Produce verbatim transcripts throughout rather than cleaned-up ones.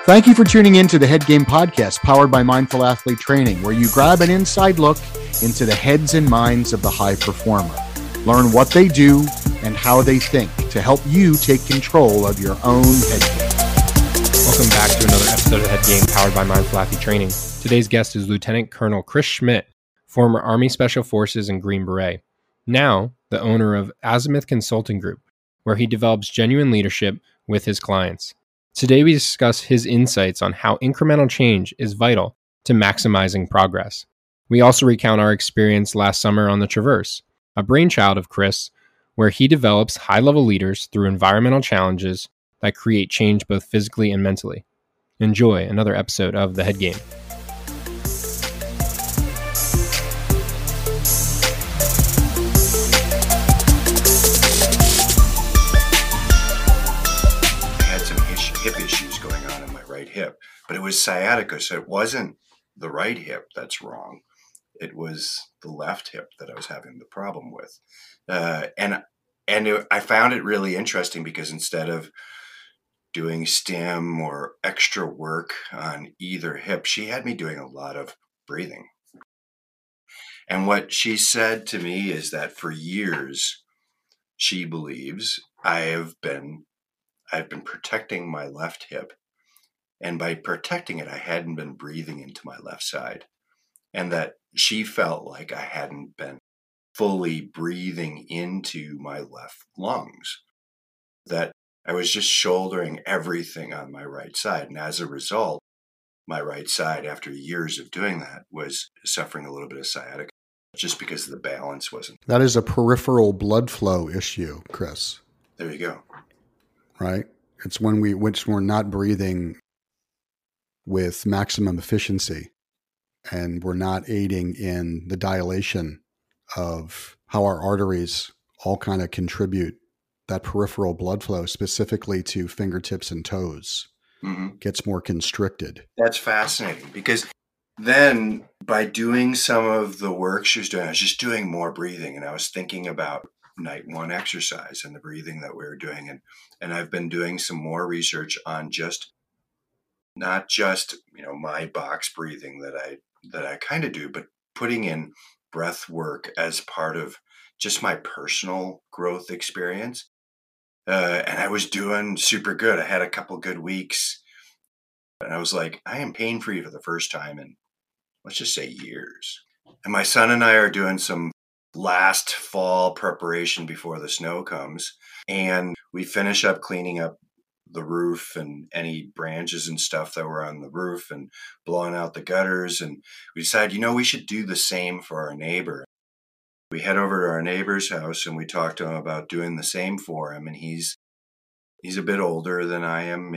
Thank you for tuning in to the Head Game Podcast, powered by Mindful Athlete Training, where you grab an inside look into the heads and minds of the high performer. Learn what they do and how they think to help you take control of your own head game. Welcome back to another episode of the Head Game, powered by Mindful Athlete Training. Today's guest is Lieutenant Colonel Chris Schmidt, former Army Special Forces and Green Beret, now the owner of Azimuth Consulting Group, where he develops genuine leadership with his clients. Today, we discuss his insights on how incremental change is vital to maximizing progress. We also recount our experience last summer on the Traverse, a brainchild of Chris, where he develops high-level leaders through environmental challenges that create change both physically and mentally. Enjoy another episode of The Head Game. Hip issues going on in my right hip, but it was sciatica, so it wasn't the right hip that's wrong. It was the left hip that I was having the problem with, uh, and and it, I found it really interesting because instead of doing stim or extra work on either hip, she had me doing a lot of breathing. And what she said to me is that for years, she believes I have been I've been protecting my left hip, and by protecting it, I hadn't been breathing into my left side, and that she felt like I hadn't been fully breathing into my left lungs, that I was just shouldering everything on my right side. And as a result, my right side, after years of doing that, was suffering a little bit of sciatica just because the balance wasn't. That is a peripheral blood flow issue, Chris. There you go. Right? It's when we, which we're not breathing with maximum efficiency, and we're not aiding in the dilation of how our arteries all kind of contribute that peripheral blood flow, specifically to fingertips and toes, mm-hmm. gets more constricted. That's fascinating, because then by doing some of the work she was doing, I was just doing more breathing, and I was thinking about night one exercise and the breathing that we were doing. And, and I've been doing some more research on just, not just, you know, my box breathing that I, that I kind of do, but putting in breath work as part of just my personal growth experience. Uh, and I was doing super good. I had a couple good weeks, and I was like, I am pain free for the first time in, let's just say, years. And my son and I are doing some last fall preparation before the snow comes, and we finish up cleaning up the roof and any branches and stuff that were on the roof and blowing out the gutters, and we decided, you know, we should do the same for our neighbor. We head over to our neighbor's house and we talk to him about doing the same for him, and he's he's a bit older than I am,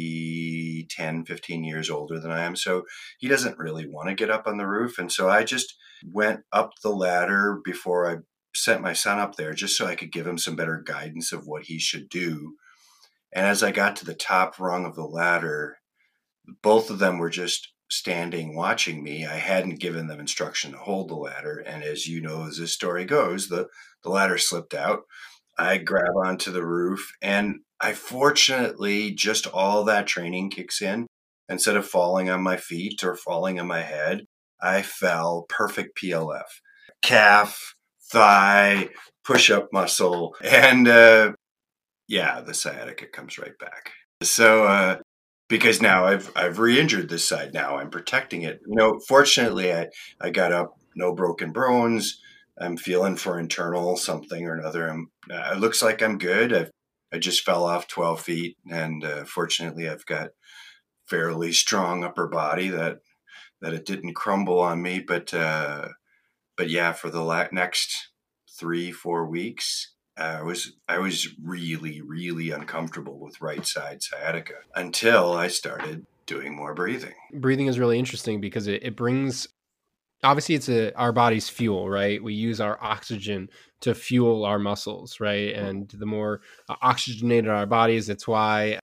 maybe ten, fifteen years older than I am, so he doesn't really want to get up on the roof. And so I just went up the ladder before I sent my son up there, just so I could give him some better guidance of what he should do. And as I got to the top rung of the ladder, both of them were just standing watching me. I hadn't given them instruction to hold the ladder, and as you know, as this story goes, the, the ladder slipped out. I grab onto the roof, and I fortunately, just all that training kicks in. Instead of falling on my feet or falling on my head, I fell perfect P L F. Calf, thigh, push-up muscle, and uh, yeah, the sciatica comes right back. So, uh, because now I've I've re-injured this side. Now I'm protecting it. You know, fortunately, I, I got up, no broken bones. I'm feeling for internal something or another. I'm, uh, it looks like I'm good. I've, I just fell off twelve feet, and uh, fortunately, I've got fairly strong upper body that that it didn't crumble on me. But uh, but yeah, for the la- next three four weeks, I was I was really really uncomfortable with right side sciatica until I started doing more breathing. Breathing is really interesting because it, it brings. Obviously, it's a, our body's fuel, right? We use our oxygen to fuel our muscles, right? And the more oxygenated our bodies, it's why,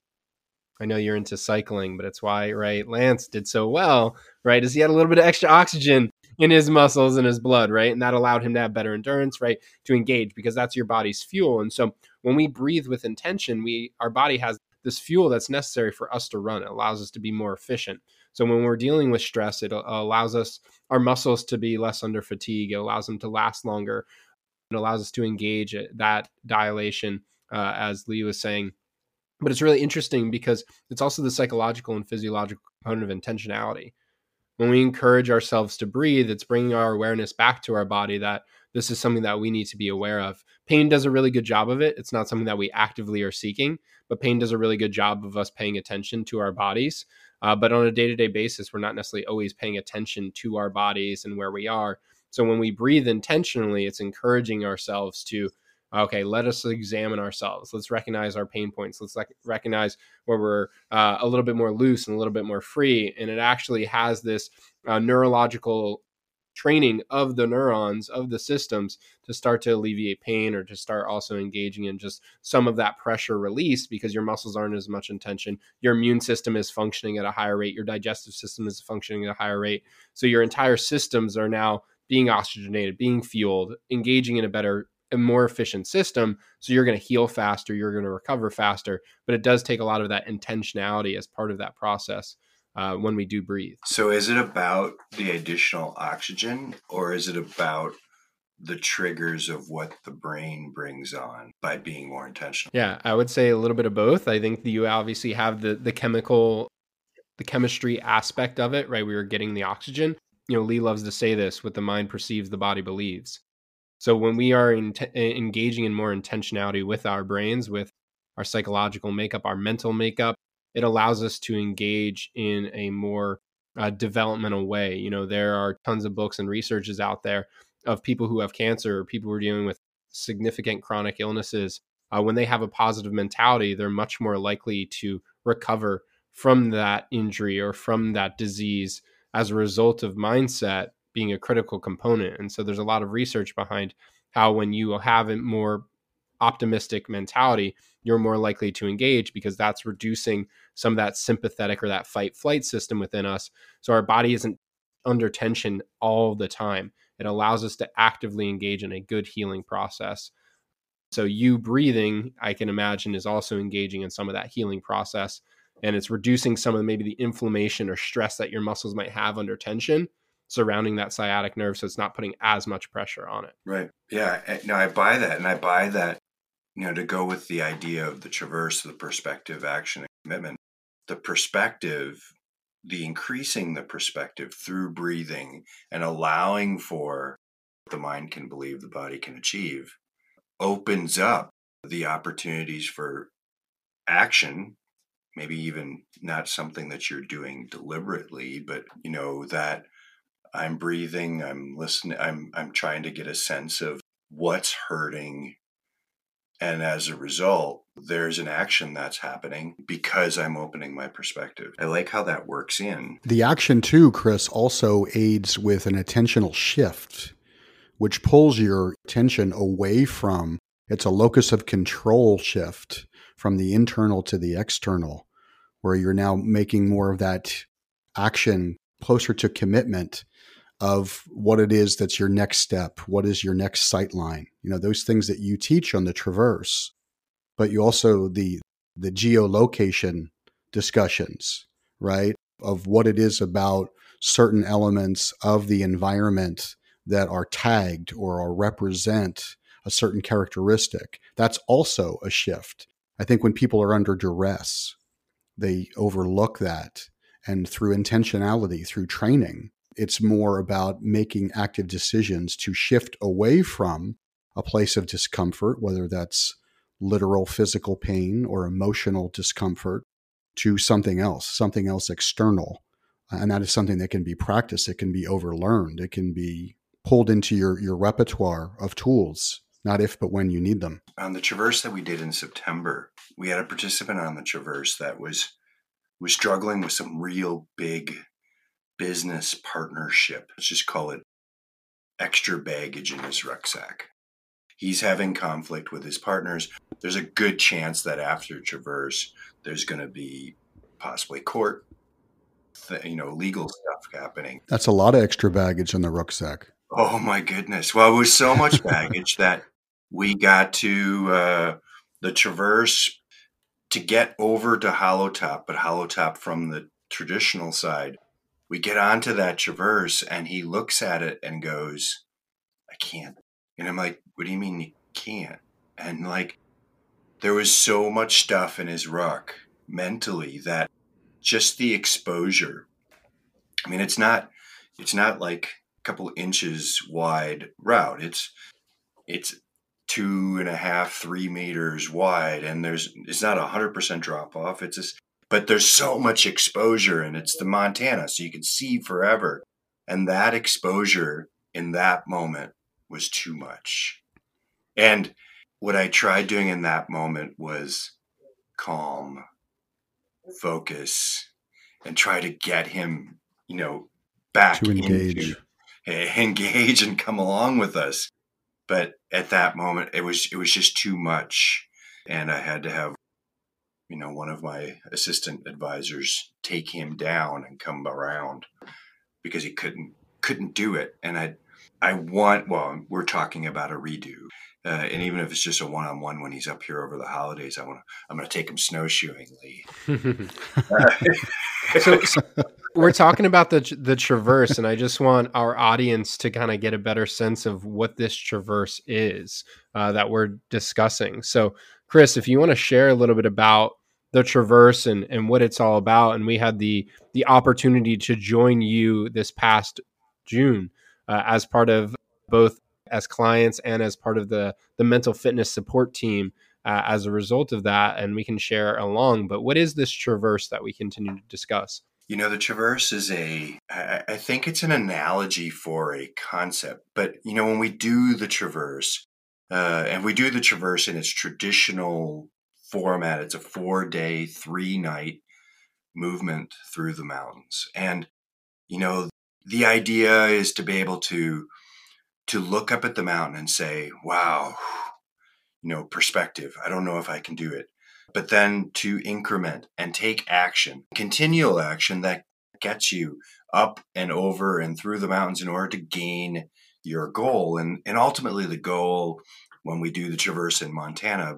I know you're into cycling, but it's why, right, Lance did so well, right? Is he had a little bit of extra oxygen in his muscles and his blood, right? And that allowed him to have better endurance, right? To engage, because that's your body's fuel. And so when we breathe with intention, we our body has this fuel that's necessary for us to run. It allows us to be more efficient. So when we're dealing with stress, it allows us, our muscles to be less under fatigue. It allows them to last longer. It allows us to engage at that dilation, uh, as Lee was saying. But it's really interesting because it's also the psychological and physiological component of intentionality. When we encourage ourselves to breathe, it's bringing our awareness back to our body that this is something that we need to be aware of. Pain does a really good job of it. It's not something that we actively are seeking, but pain does a really good job of us paying attention to our bodies. Uh, but on a day-to-day basis, we're not necessarily always paying attention to our bodies and where we are. So when we breathe intentionally, it's encouraging ourselves to, okay, let us examine ourselves. Let's recognize our pain points. Let's like recognize where we're uh, a little bit more loose and a little bit more free. And it actually has this uh, neurological training of the neurons, of the systems, to start to alleviate pain, or to start also engaging in just some of that pressure release, because your muscles aren't as much in tension. Your immune system is functioning at a higher rate. Your digestive system is functioning at a higher rate. So your entire systems are now being oxygenated, being fueled, engaging in a better, a more efficient system. So you're going to heal faster, you're going to recover faster, but it does take a lot of that intentionality as part of that process uh, when we do breathe. So is it about the additional oxygen, or is it about the triggers of what the brain brings on by being more intentional? Yeah, I would say a little bit of both. I think that you obviously have the the chemical, the chemistry aspect of it, right? We were getting the oxygen. You know, Lee loves to say this: what the mind perceives, the body believes. So when we are in t- engaging in more intentionality with our brains, with our psychological makeup, our mental makeup, it allows us to engage in a more uh, developmental way. You know, there are tons of books and researches out there of people who have cancer, or people who are dealing with significant chronic illnesses. Uh, when they have a positive mentality, they're much more likely to recover from that injury or from that disease as a result of mindset being a critical component. And so there's a lot of research behind how when you have a more optimistic mentality, you're more likely to engage, because that's reducing some of that sympathetic or that fight flight system within us. So our body isn't under tension all the time. It allows us to actively engage in a good healing process. So you breathing, I can imagine, is also engaging in some of that healing process, and it's reducing some of maybe the inflammation or stress that your muscles might have under tension surrounding that sciatic nerve, so it's not putting as much pressure on it. Right. Yeah. No, I buy that. And I buy that, you know, to go with the idea of the traverse, the perspective, action, and commitment, the perspective, the increasing the perspective through breathing and allowing for what the mind can believe the body can achieve, opens up the opportunities for action, maybe even not something that you're doing deliberately, but, you know, that I'm breathing, I'm listening, I'm I'm trying to get a sense of what's hurting. And as a result, there's an action that's happening because I'm opening my perspective. I like how that works in. The action too, Chris, also aids with an attentional shift, which pulls your attention away from, it's a locus of control shift from the internal to the external, where you're now making more of that action closer to commitment of what it is that's your next step. What is your next sight line? You know, those things that you teach on the traverse, but you also, the, the geolocation discussions, right? Of what it is about certain elements of the environment that are tagged or are represent a certain characteristic. That's also a shift. I think when people are under duress, they overlook that. And through intentionality, through training, it's more about making active decisions to shift away from a place of discomfort, whether that's literal physical pain or emotional discomfort, to something else, something else external. And that is something that can be practiced. It can be overlearned. It can be pulled into your, your repertoire of tools, not if, but when you need them. On the traverse that we did in September, we had a participant on the traverse that was was struggling with some real big business partnership. Let's just call it extra baggage in his rucksack. He's having conflict with his partners. There's a good chance that after traverse, there's going to be possibly court, you know, legal stuff happening. That's a lot of extra baggage in the rucksack. Oh my goodness. Well, it was so much baggage that we got to uh, the traverse to get over to Hollow Top, but Hollow Top from the traditional side, we get onto that traverse and he looks at it and goes, I can't. And I'm like, what do you mean you can't? And like, there was so much stuff in his ruck mentally that just the exposure. I mean, it's not, it's not like a couple inches wide route. It's, it's two and a half, three meters wide. And there's, it's not a hundred percent drop off. It's just, but there's so much exposure and it's the Montana. So you can see forever. And that exposure in that moment was too much. And what I tried doing in that moment was calm, focus, and try to get him, you know, back to engage, into, engage and come along with us. But at that moment, it was it was just too much, and I had to have, you know, one of my assistant advisors take him down and come around because he couldn't couldn't do it. And I I want well, we're talking about a redo. Uh, and even if it's just a one-on-one when he's up here over the holidays, I want to. I'm going to take him snowshoeing, Lee. so, so we're talking about the the traverse, and I just want our audience to kind of get a better sense of what this traverse is uh, that we're discussing. So, Chris, if you want to share a little bit about the traverse and and what it's all about, and we had the the opportunity to join you this past June uh, as part of both as clients and as part of the, the mental fitness support team uh, as a result of that. And we can share along, but what is this traverse that we continue to discuss? You know, the traverse is a, I, I think it's an analogy for a concept, but you know, when we do the traverse uh, and we do the traverse in its traditional format, it's a four day, three night movement through the mountains. And, you know, the idea is to be able to to look up at the mountain and say, wow, you know, perspective. I don't know if I can do it. But then to increment and take action, continual action that gets you up and over and through the mountains in order to gain your goal. And, and ultimately the goal when we do the traverse in Montana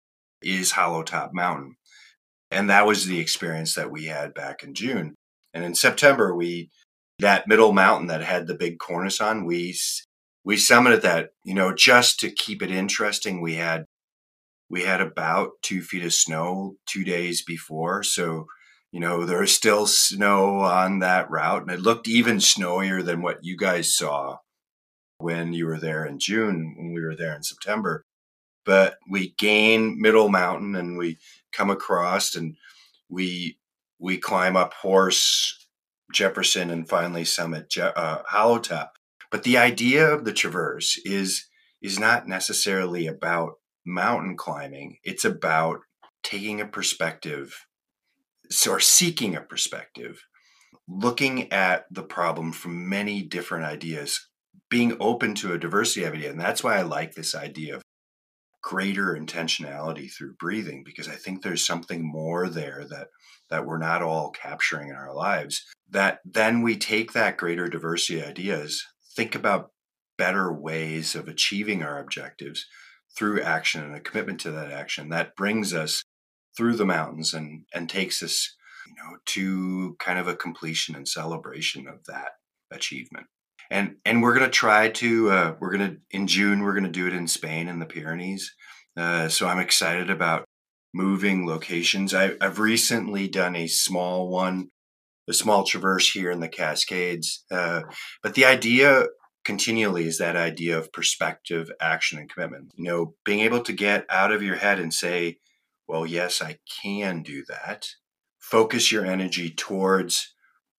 is Hollow Top Mountain. And that was the experience that we had back in June. And in September, we, that middle mountain that had the big cornice on, we We summited that, you know, just to keep it interesting. We had we had about two feet of snow two days before. So, you know, there was still snow on that route. And it looked even snowier than what you guys saw when you were there in June, when we were there in September. But we gain Middle Mountain and we come across and we we climb up Horse, Jefferson, and finally summit uh, Hollow Top. But the idea of the traverse is is not necessarily about mountain climbing. It's about taking a perspective, or seeking a perspective, looking at the problem from many different ideas, being open to a diversity of ideas. And that's why I like this idea of greater intentionality through breathing, because I think there's something more there that that we're not all capturing in our lives, that then we take that greater diversity of ideas, think about better ways of achieving our objectives through action and a commitment to that action that brings us through the mountains and, and takes us, you know, to kind of a completion and celebration of that achievement. And and we're going to try to, uh, we're going to, in June, we're going to do it in Spain and the Pyrenees. Uh, so I'm excited about moving locations. I, I've recently done a small one, a small traverse here in the Cascades. Uh, but the idea continually is that idea of perspective, action, and commitment. You know, being able to get out of your head and say, well, yes, I can do that. Focus your energy towards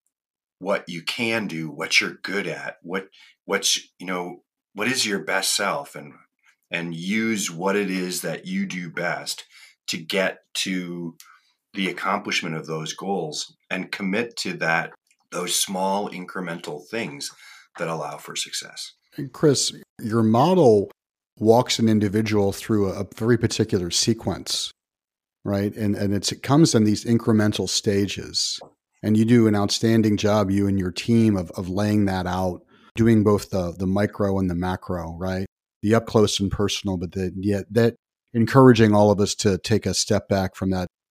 what you can do, what you're good at, what what's, you know, what is your best self, and and use what it is that you do best to get to the accomplishment of those goals, and commit to that, those small incremental things that allow for success. Chris, your model walks an individual through a, a very particular sequence, right? And and it's, it comes in these incremental stages. And you do an outstanding job, you and your team, of of laying that out, doing both the the micro and the macro, right? The up close and personal, but the, yet that encouraging all of us to take a step back from that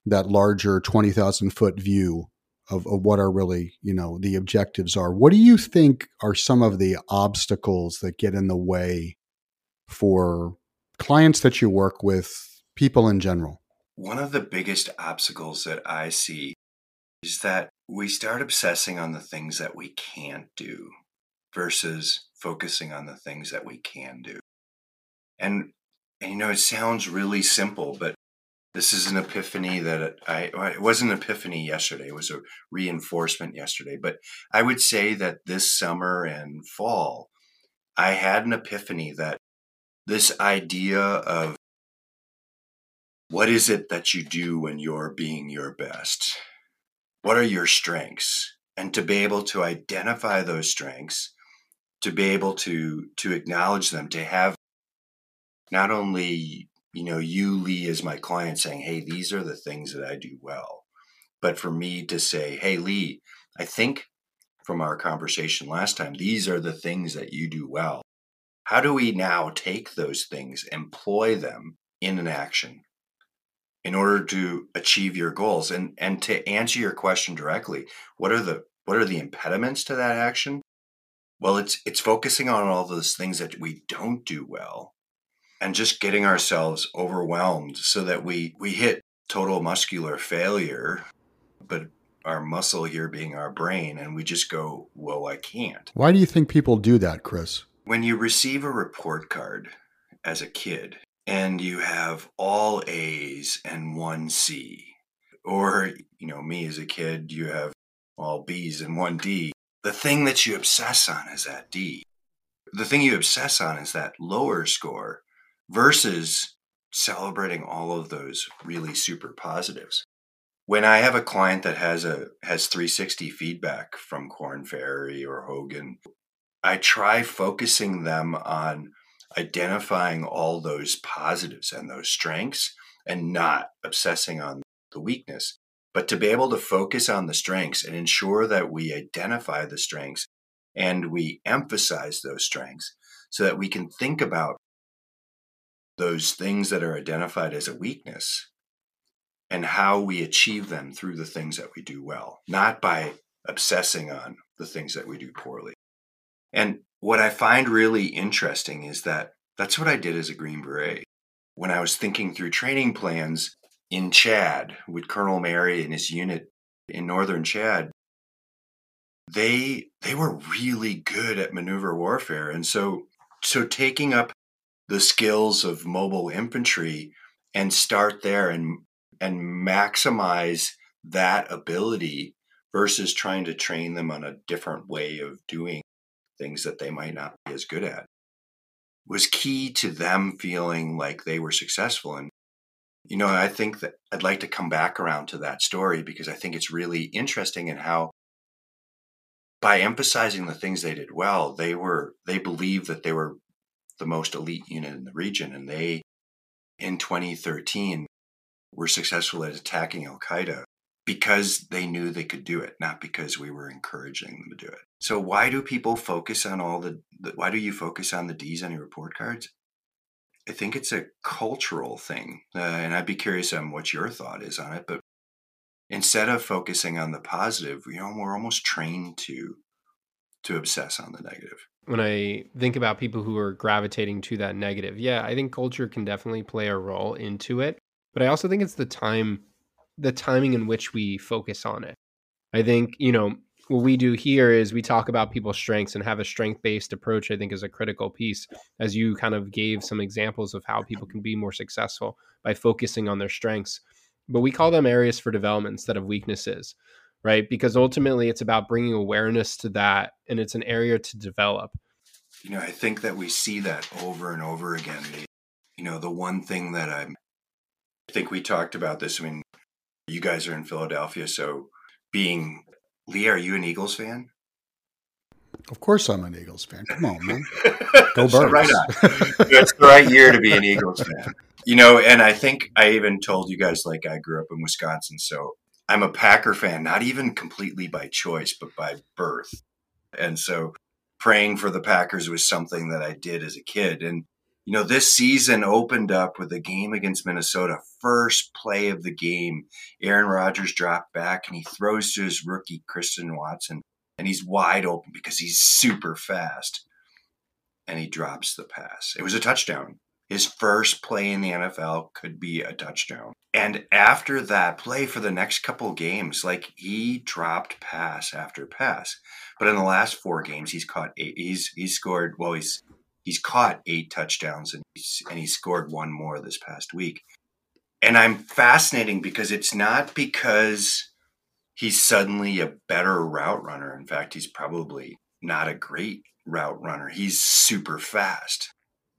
that larger twenty thousand foot view of, of what are really, you know, the objectives are. What do you think are some of the obstacles that get in the way for clients that you work with, people in general? One of the biggest obstacles that I see is that we start obsessing on the things that we can't do versus focusing on the things that we can do. And, and you know, it sounds really simple, but this is an epiphany that I, it wasn't an epiphany yesterday. It was a reinforcement yesterday. But I would say that this summer and fall, I had an epiphany that this idea of what is it that you do when you're being your best? What are your strengths? And to be able to identify those strengths, to be able to, to acknowledge them, to have not only, you know, you, Lee, as my client saying, hey, these are the things that I do well, but for me to say, hey, Lee, I think from our conversation last time, these are the things that you do well. How do we now take those things, employ them in an action in order to achieve your goals? And, and to answer your question directly, what are the what are the impediments to that action? Well, it's it's focusing on all those things that we don't do well and just getting ourselves overwhelmed so that we, we hit total muscular failure, but our muscle here being our brain, and we just go, whoa, I can't. Why do you think people do that, Chris? When you receive a report card as a kid and you have all A's and one C, or, you know, me as a kid, you have all B's and one D, the thing that you obsess on is that D. The thing you obsess on is that lower score versus celebrating all of those really super positives. When I have a client that has a has three sixty feedback from Korn Ferry or Hogan, I try focusing them on identifying all those positives and those strengths and not obsessing on the weakness, but to be able to focus on the strengths and ensure that we identify the strengths and we emphasize those strengths so that we can think about those things that are identified as a weakness and how we achieve them through the things that we do well, not by obsessing on the things that we do poorly. And what I find really interesting is that that's what I did as a Green Beret. When I was thinking through training plans in Chad with Colonel Mary and his unit in northern Chad, they they were really good at maneuver warfare. And so so taking up the skills of mobile infantry and start there and and maximize that ability versus trying to train them on a different way of doing things that they might not be as good at was key to them feeling like they were successful. And, you know, I think that I'd like to come back around to that story because I think it's really interesting in how by emphasizing the things they did well, they were, they believed that they were the most elite unit in the region. And they, in twenty thirteen, were successful at attacking Al-Qaeda because they knew they could do it, not because we were encouraging them to do it. So why do people focus on all the, the why do you focus on the D's on your report cards? I think it's a cultural thing. Uh, and I'd be curious on what your thought is on it. But instead of focusing on the positive, you know, we're almost trained to, to obsess on the negative. When I think about people who are gravitating to that negative, yeah, I think culture can definitely play a role into it. But I also think it's the time, the timing in which we focus on it. I think, you know, what we do here is we talk about people's strengths and have a strength-based approach, I think is a critical piece, as you kind of gave some examples of how people can be more successful by focusing on their strengths. But we call them areas for development instead of weaknesses, right? Because ultimately it's about bringing awareness to that, and it's an area to develop. You know, I think that we see that over and over again. You know, the one thing that I'm, I think we talked about this. I mean, you guys are in Philadelphia, so being, Lee, are you an Eagles fan? Of course I'm an Eagles fan. Come on, man. Go Birds. So right on. It's the right year to be an Eagles fan. You know, and I think I even told you guys, like, I grew up in Wisconsin, so I'm a Packer fan, not even completely by choice, but by birth. And so praying for the Packers was something that I did as a kid. And You know, this season opened up with a game against Minnesota. First play of the game, Aaron Rodgers dropped back and he throws to his rookie, Christian Watson, and he's wide open because he's super fast. And he drops the pass. It was a touchdown. His first play in the N F L could be a touchdown. And after that play for the next couple games, like he dropped pass after pass. But in the last four games, he's caught eight. He's he's scored, well, he's he's caught eight touchdowns and he's, and he scored one more this past week. And I'm fascinating because it's not because he's suddenly a better route runner. In fact, he's probably not a great route runner. He's super fast.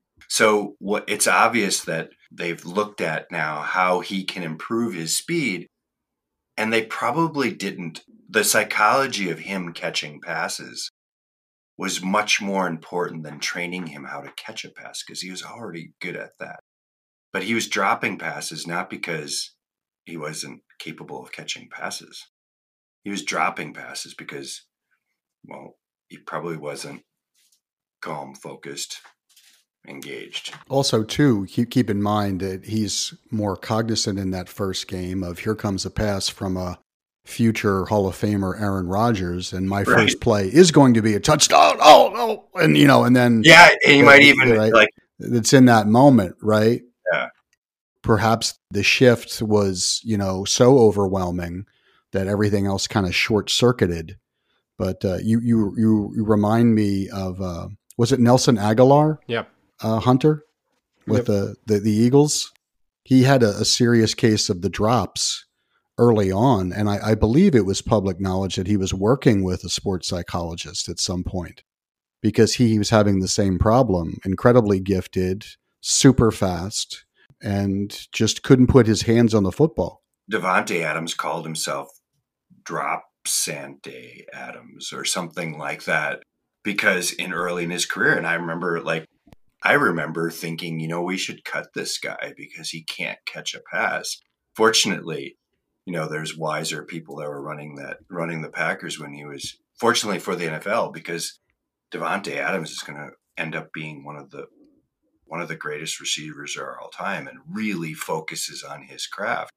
So what it's obvious that they've looked at now how he can improve his speed, and they probably didn't. The psychology of him catching passes was much more important than training him how to catch a pass because he was already good at that. But he was dropping passes not because he wasn't capable of catching passes. He was dropping passes because, well, he probably wasn't calm, focused, engaged. Also, too, keep, keep in mind that he's more cognizant in that first game of here comes a pass from a future Hall of Famer, Aaron Rodgers, and my right. first play is going to be a touchdown. Oh, oh, and you know, and then yeah, and he might even right, like it's in that moment, right? Yeah. Perhaps the shift was, you know, so overwhelming that everything else kind of short circuited. But uh, you you you you remind me of uh, was it Nelson Aguilar? Yep. Uh, Hunter with yep. the, the the Eagles. He had a, a serious case of the drops early on, and I, I believe it was public knowledge that he was working with a sports psychologist at some point because he was having the same problem. Incredibly gifted, super fast, and just couldn't put his hands on the football. Davante Adams called himself Drop Sante Adams or something like that because in early in his career, and I remember like I remember thinking, you know, we should cut this guy because he can't catch a pass. Fortunately, you know, there's wiser people that were running that running the Packers when he was fortunately for the N F L because Davante Adams is going to end up being one of the one of the greatest receivers of all time and really focuses on his craft.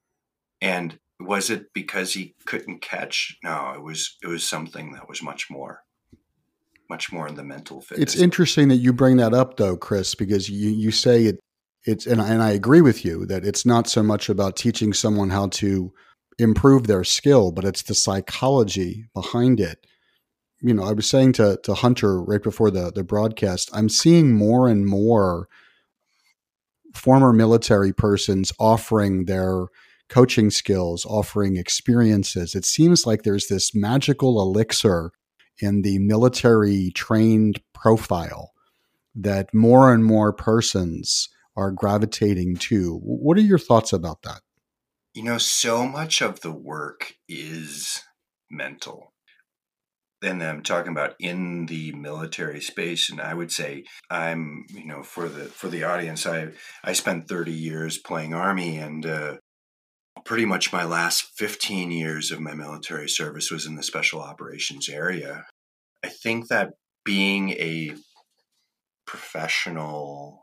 And was it because he couldn't catch? No, it was it was something that was much more much more in the mental fitness. It's interesting that you bring that up though, Chris, because you, you say it it's and, and I agree with you that it's not so much about teaching someone how to improve their skill, but it's the psychology behind it. You know, I was saying to to Hunter right before the, the broadcast, I'm seeing more and more former military persons offering their coaching skills, offering experiences. It seems like there's this magical elixir in the military trained profile that more and more persons are gravitating to. What are your thoughts about that? You know, so much of the work is mental. And I'm talking about in the military space. And I would say I'm, you know, for the for the audience, I I spent thirty years playing Army, and uh, pretty much my last fifteen years of my military service was in the special operations area. I think that being a professional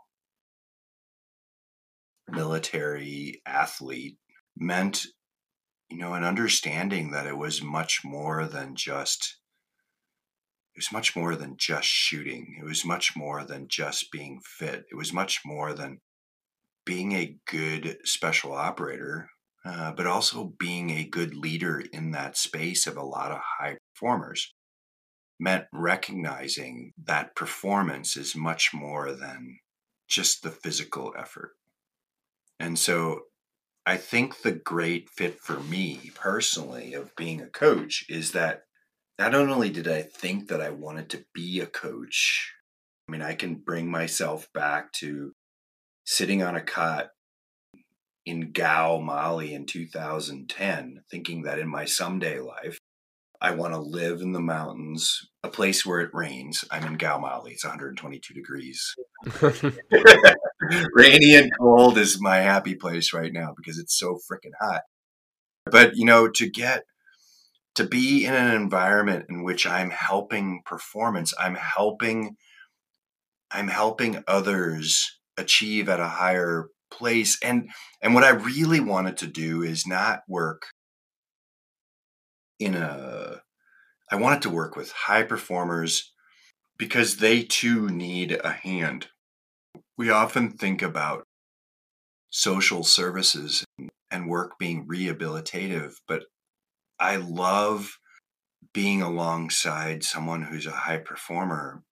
military athlete meant, you know, an understanding that it was much more than just, it was much more than just shooting. It was much more than just being fit. It was much more than being a good special operator. Uh, but also being a good leader in that space of a lot of high performers meant recognizing that performance is much more than just the physical effort. And so I think the great fit for me personally of being a coach is that not only did I think that I wanted to be a coach, I mean, I can bring myself back to sitting on a cot in Gao, Mali in two thousand ten, thinking that in my someday life, I want to live in the mountains, a place where it rains. I'm in Gao, Mali. It's one hundred twenty-two degrees. Rainy and cold is my happy place right now because it's so freaking hot. But, you know, to get, to be in an environment in which I'm helping performance, I'm helping, I'm helping others achieve at a higher place. And and what I really wanted to do is not work in a I wanted to work with high performers because they too need a hand. We often think about social services and work being rehabilitative, but I love being alongside someone who's a high performer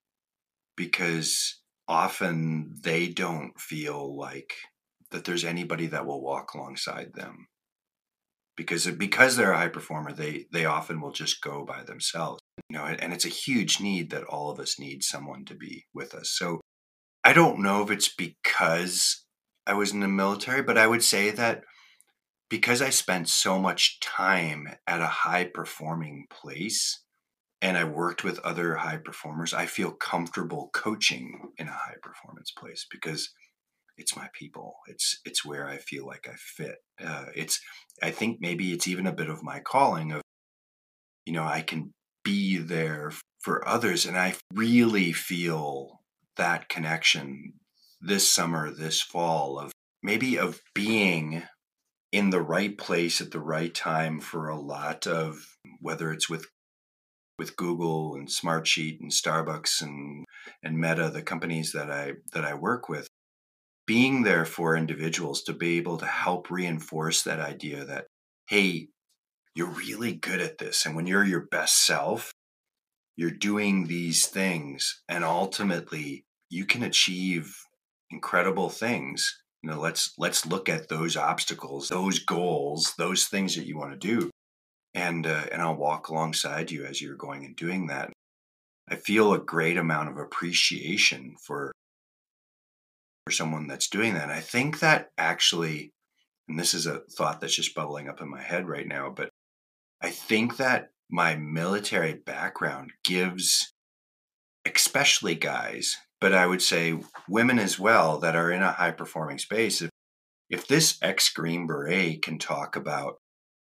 because often they don't feel like that there's anybody that will walk alongside them. Because because they're a high performer, they they often will just go by themselves. You know, and it's a huge need that all of us need someone to be with us. So I don't know if it's because I was in the military, but I would say that because I spent so much time at a high performing place and I worked with other high performers, I feel comfortable coaching in a high performance place because it's my people. It's it's where I feel like I fit. Uh, it's I think maybe it's even a bit of my calling of, you know, I can be there for others, and I really feel that connection this summer, this fall, of maybe of being in the right place at the right time for a lot of, whether it's with with Google and Smartsheet and Starbucks and and Meta, the companies that I that I work with, being there for individuals to be able to help reinforce that idea that, hey, you're really good at this. And when you're your best self, you're doing these things and ultimately you can achieve incredible things. You know, let's let's look at those obstacles, those goals, those things that you want to do. And uh, and I'll walk alongside you as you're going and doing that. I feel a great amount of appreciation for for someone that's doing that. And I think that actually, and this is a thought that's just bubbling up in my head right now, but I think that my military background gives, especially guys, but I would say women as well that are in a high performing space, if, if this ex-Green Beret can talk about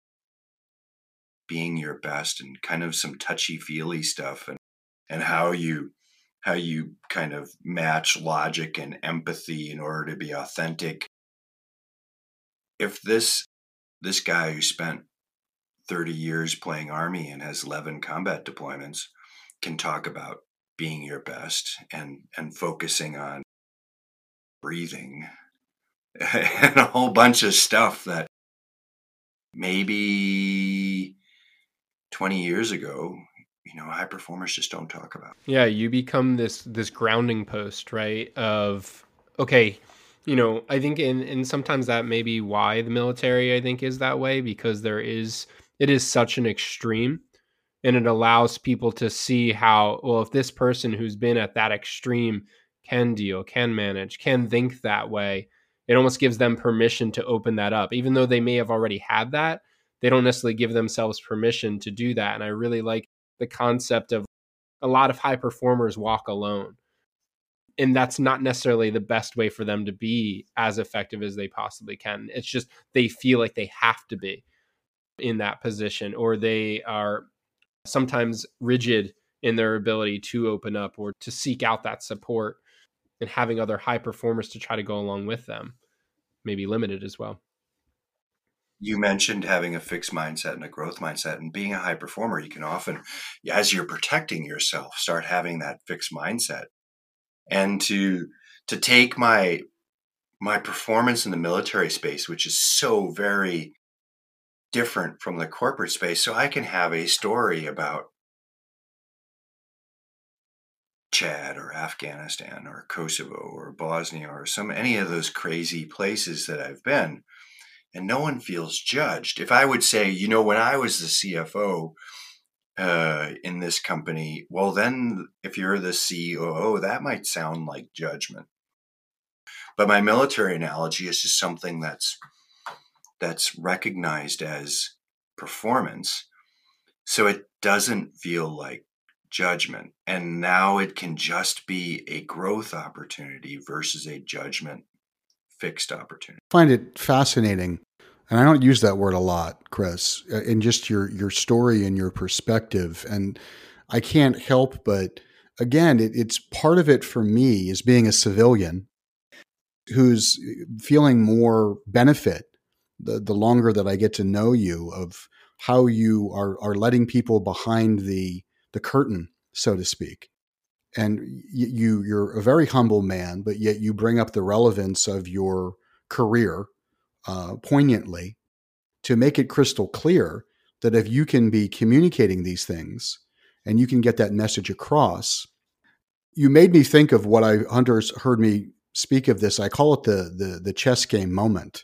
being your best and kind of some touchy-feely stuff and, and how you how you kind of match logic and empathy in order to be authentic. If this this guy who spent thirty years playing Army and has eleven combat deployments can talk about being your best and, and focusing on breathing and a whole bunch of stuff that maybe twenty years ago, you know, high performers just don't talk about. Yeah, you become this this grounding post, right? Of, okay, you know, I think in and sometimes that may be why the military, I think, is that way, because there is it is such an extreme, and it allows people to see how, well, if this person who's been at that extreme can deal, can manage, can think that way, it almost gives them permission to open that up, even though they may have already had that. They don't necessarily give themselves permission to do that. And I really like the concept of a lot of high performers walk alone. And that's not necessarily the best way for them to be as effective as they possibly can. It's just they feel like they have to be in that position, or they are sometimes rigid in their ability to open up or to seek out that support, and having other high performers to try to go along with them may be limited as well. You mentioned having a fixed mindset and a growth mindset, and being a high performer, you can often, as you're protecting yourself, start having that fixed mindset. And to to take my my performance in the military space, which is so very different from the corporate space, so I can have a story about Chad or Afghanistan or Kosovo or Bosnia or some any of those crazy places that I've been. And no one feels judged. If I would say, you know, when I was the C F O uh, in this company, well, then if you're the C O O, that might sound like judgment. But my military analogy is just something that's that's recognized as performance. So it doesn't feel like judgment. And now it can just be a growth opportunity versus a judgment fixed opportunity. I find it fascinating, and I don't use that word a lot, Chris, in just your your story and your perspective. And I can't help but again, it, it's part of it for me as being a civilian who's feeling more benefit the, the longer that I get to know you, of how you are, are letting people behind the, the curtain, so to speak. And you, you're a very humble man, but yet you bring up the relevance of your career uh, poignantly to make it crystal clear that if you can be communicating these things and you can get that message across. You made me think of what I Hunter's heard me speak of this. I call it the the the chess game moment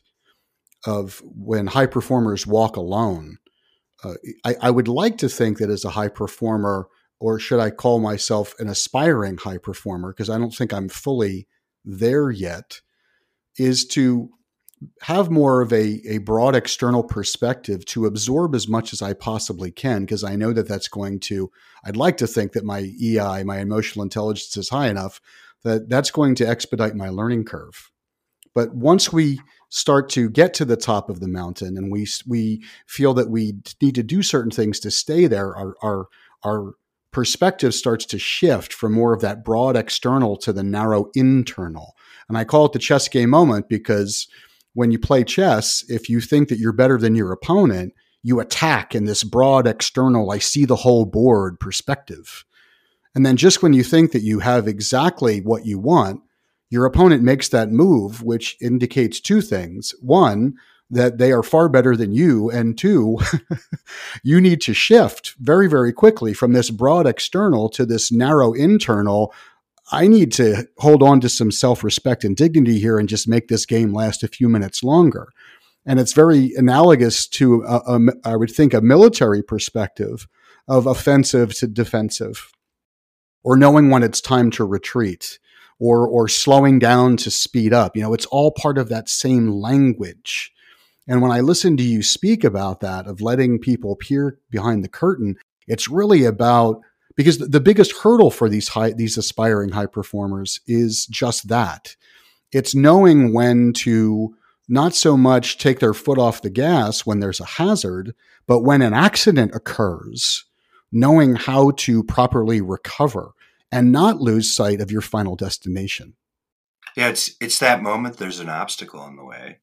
of when high performers walk alone. Uh, I, I would like to think that as a high performer, or should I call myself an aspiring high performer, because I don't think I'm fully there yet, is to have more of a, a broad external perspective to absorb as much as I possibly can, because I know that that's going to, I'd like to think that my E I, my emotional intelligence is high enough that that's going to expedite my learning curve. But once we start to get to the top of the mountain and we we feel that we need to do certain things to stay there, our our, our perspective starts to shift from more of that broad external to the narrow internal. And I call it the chess game moment because when you play chess, if you think that you're better than your opponent, you attack in this broad external, I see the whole board perspective. And then just when you think that you have exactly what you want, your opponent makes that move, which indicates two things. One, that they are far better than you. And two, you need to shift very, very quickly from this broad external to this narrow internal. I need to hold on to some self-respect and dignity here and just make this game last a few minutes longer. And it's very analogous to, a, a, I would think, a military perspective of offensive to defensive, or knowing when it's time to retreat, or or slowing down to speed up. You know, it's all part of that same language. And when I listen to you speak about that, of letting people peer behind the curtain, it's really about, because the biggest hurdle for these high, these aspiring high performers is just that. It's knowing when to not so much take their foot off the gas when there's a hazard, but when an accident occurs, knowing how to properly recover and not lose sight of your final destination. Yeah, it's it's that moment there's an obstacle in the way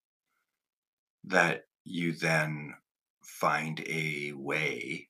that you then find a way.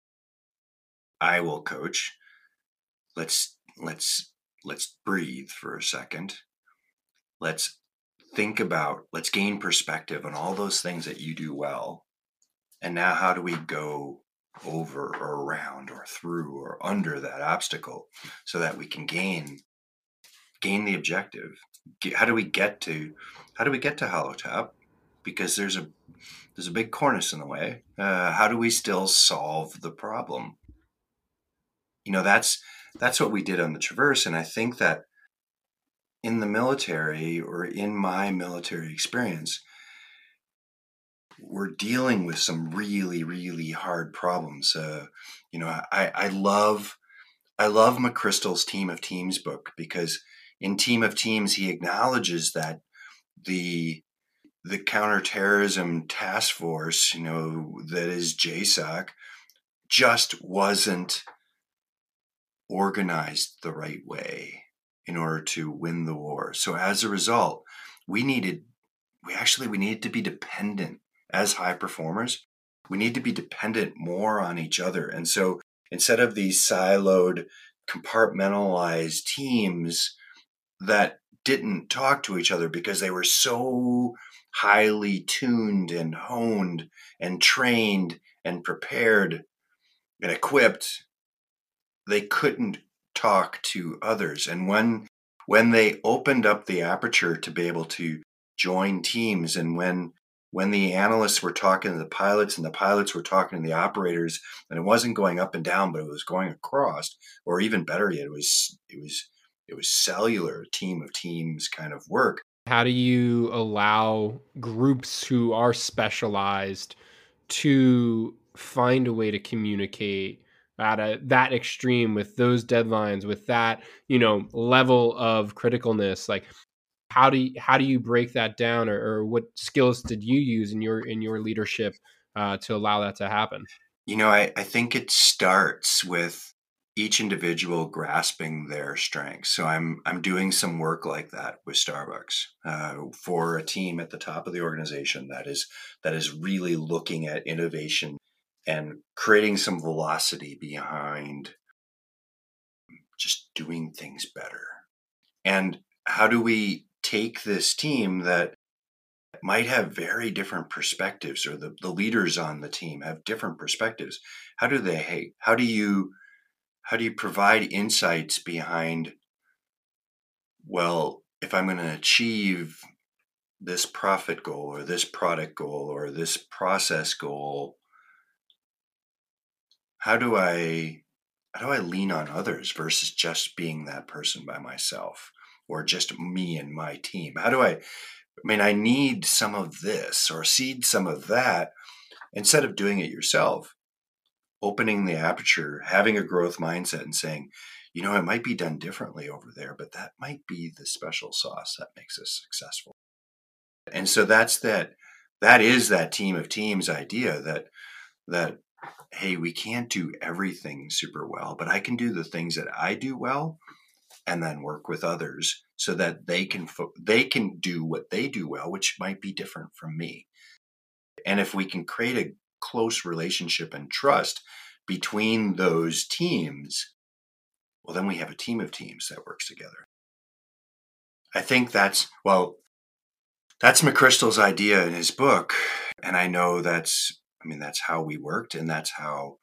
I will coach. Let's let's let's breathe for a second. Let's think about, let's gain perspective on all those things that you do well. And now how do we go over or around or through or under that obstacle so that we can gain gain the objective? How do we get to how do we get to Hollow Top? Because there's a there's a big cornice in the way. Uh, how do we still solve the problem? You know, that's that's what we did on the Traverse, and I think that in the military, or in my military experience, we're dealing with some really, really hard problems. Uh, you know, I, I love, I love McChrystal's Team of Teams book, because in Team of Teams, he acknowledges that the, the counterterrorism task force, you know, that is J SOC, just wasn't organized the right way in order to win the war. So as a result, we needed, we actually, we needed to be dependent. As high performers, we need to be dependent more on each other. And so instead of these siloed, compartmentalized teams that didn't talk to each other because they were so highly tuned and honed and trained and prepared and equipped, they couldn't talk to others. And when when they opened up the aperture to be able to join teams, and when when the analysts were talking to the pilots and the pilots were talking to the operators, and it wasn't going up and down, but it was going across, or even better yet, it was it was it was cellular, team of teams kind of work. How do you allow groups who are specialized to find a way to communicate at a, that extreme, with those deadlines, with that, you know, level of criticalness? Like, How do you, how do you break that down, or, or what skills did you use in your in your leadership uh, to allow that to happen? You know, I, I think it starts with each individual grasping their strengths. So I'm I'm doing some work like that with Starbucks uh, for a team at the top of the organization that is that is really looking at innovation and creating some velocity behind just doing things better. And how do we take this team that might have very different perspectives, or the, the leaders on the team have different perspectives? How do they hate? How do you how do you provide insights behind, well, if I'm going to achieve this profit goal or this product goal or this process goal, how do I how do I lean on others versus just being that person by myself or just me and my team? How do I, I mean, I need some of this or seed some of that instead of doing it yourself, opening the aperture, having a growth mindset and saying, you know, it might be done differently over there, but that might be the special sauce that makes us successful. And so that's that, that is that team of teams idea that, that, hey, we can't do everything super well, but I can do the things that I do well and then work with others so that they can fo- they can do what they do well, which might be different from me. And if we can create a close relationship and trust between those teams, well, then we have a team of teams that works together. I think that's, well, that's McChrystal's idea in his book. And I know that's, I mean, that's how we worked, and that's how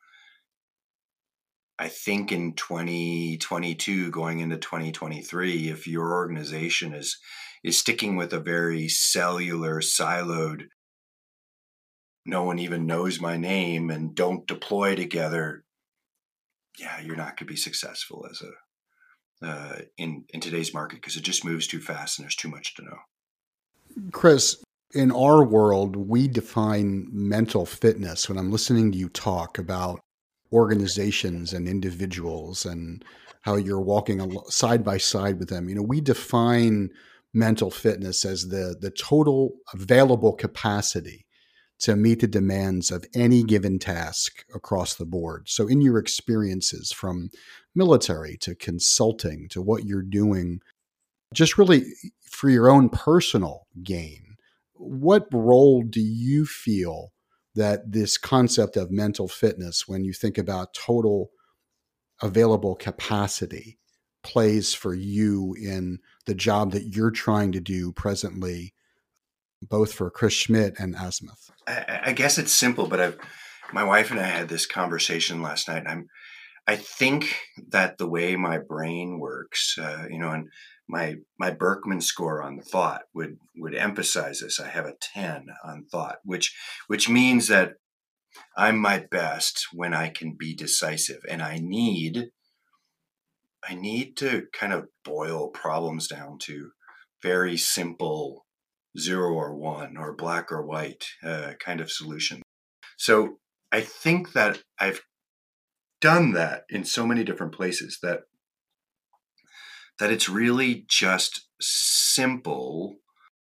I think in twenty twenty-two, going into twenty twenty-three, if your organization is is sticking with a very cellular, siloed, no one even knows my name, and don't deploy together, yeah, you're not going to be successful as a uh, in in today's market, because it just moves too fast and there's too much to know. Chris, in our world, we define mental fitness when I'm listening to you talk about organizations and individuals and how you're walking side by side with them. You know, we define mental fitness as the, the total available capacity to meet the demands of any given task across the board. So in your experiences from military to consulting to what you're doing, just really for your own personal gain, what role do you feel that this concept of mental fitness, when you think about total available capacity, plays for you in the job that you're trying to do presently, both for Chris Schmidt and Azimuth? I, I guess it's simple, but I've, my wife and I had this conversation last night. And I'm, I think that the way my brain works, uh, you know, and my my Berkman score on thought would would emphasize this. I have a ten on thought, which which means that I'm my best when I can be decisive, and I need I need to kind of boil problems down to very simple zero or one or black or white uh, kind of solution. So I think that I've done that in so many different places that that it's really just simple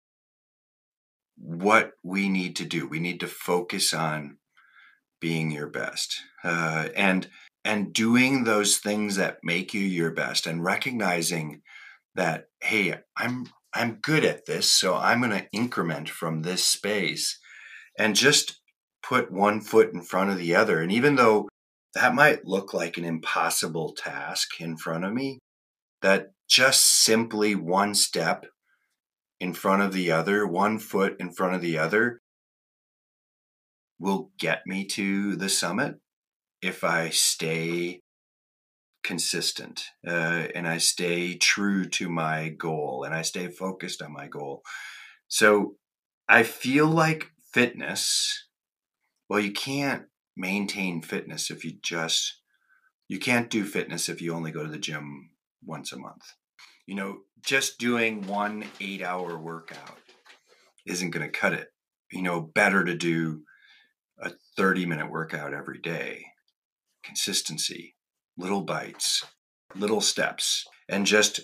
what we need to do. We need to focus on being your best, uh, and and doing those things that make you your best, and recognizing that, hey, I'm I'm good at this, so I'm going to increment from this space and just put one foot in front of the other. And even though that might look like an impossible task in front of me, that just simply one step in front of the other, one foot in front of the other, will get me to the summit if I stay consistent uh, and I stay true to my goal and I stay focused on my goal. So I feel like fitness, well, you can't maintain fitness if you just, you can't do fitness if you only go to the gym once a month. You know, just doing one eight hour workout isn't going to cut it. You know, better to do a thirty minute workout every day. Consistency, little bites, little steps, and just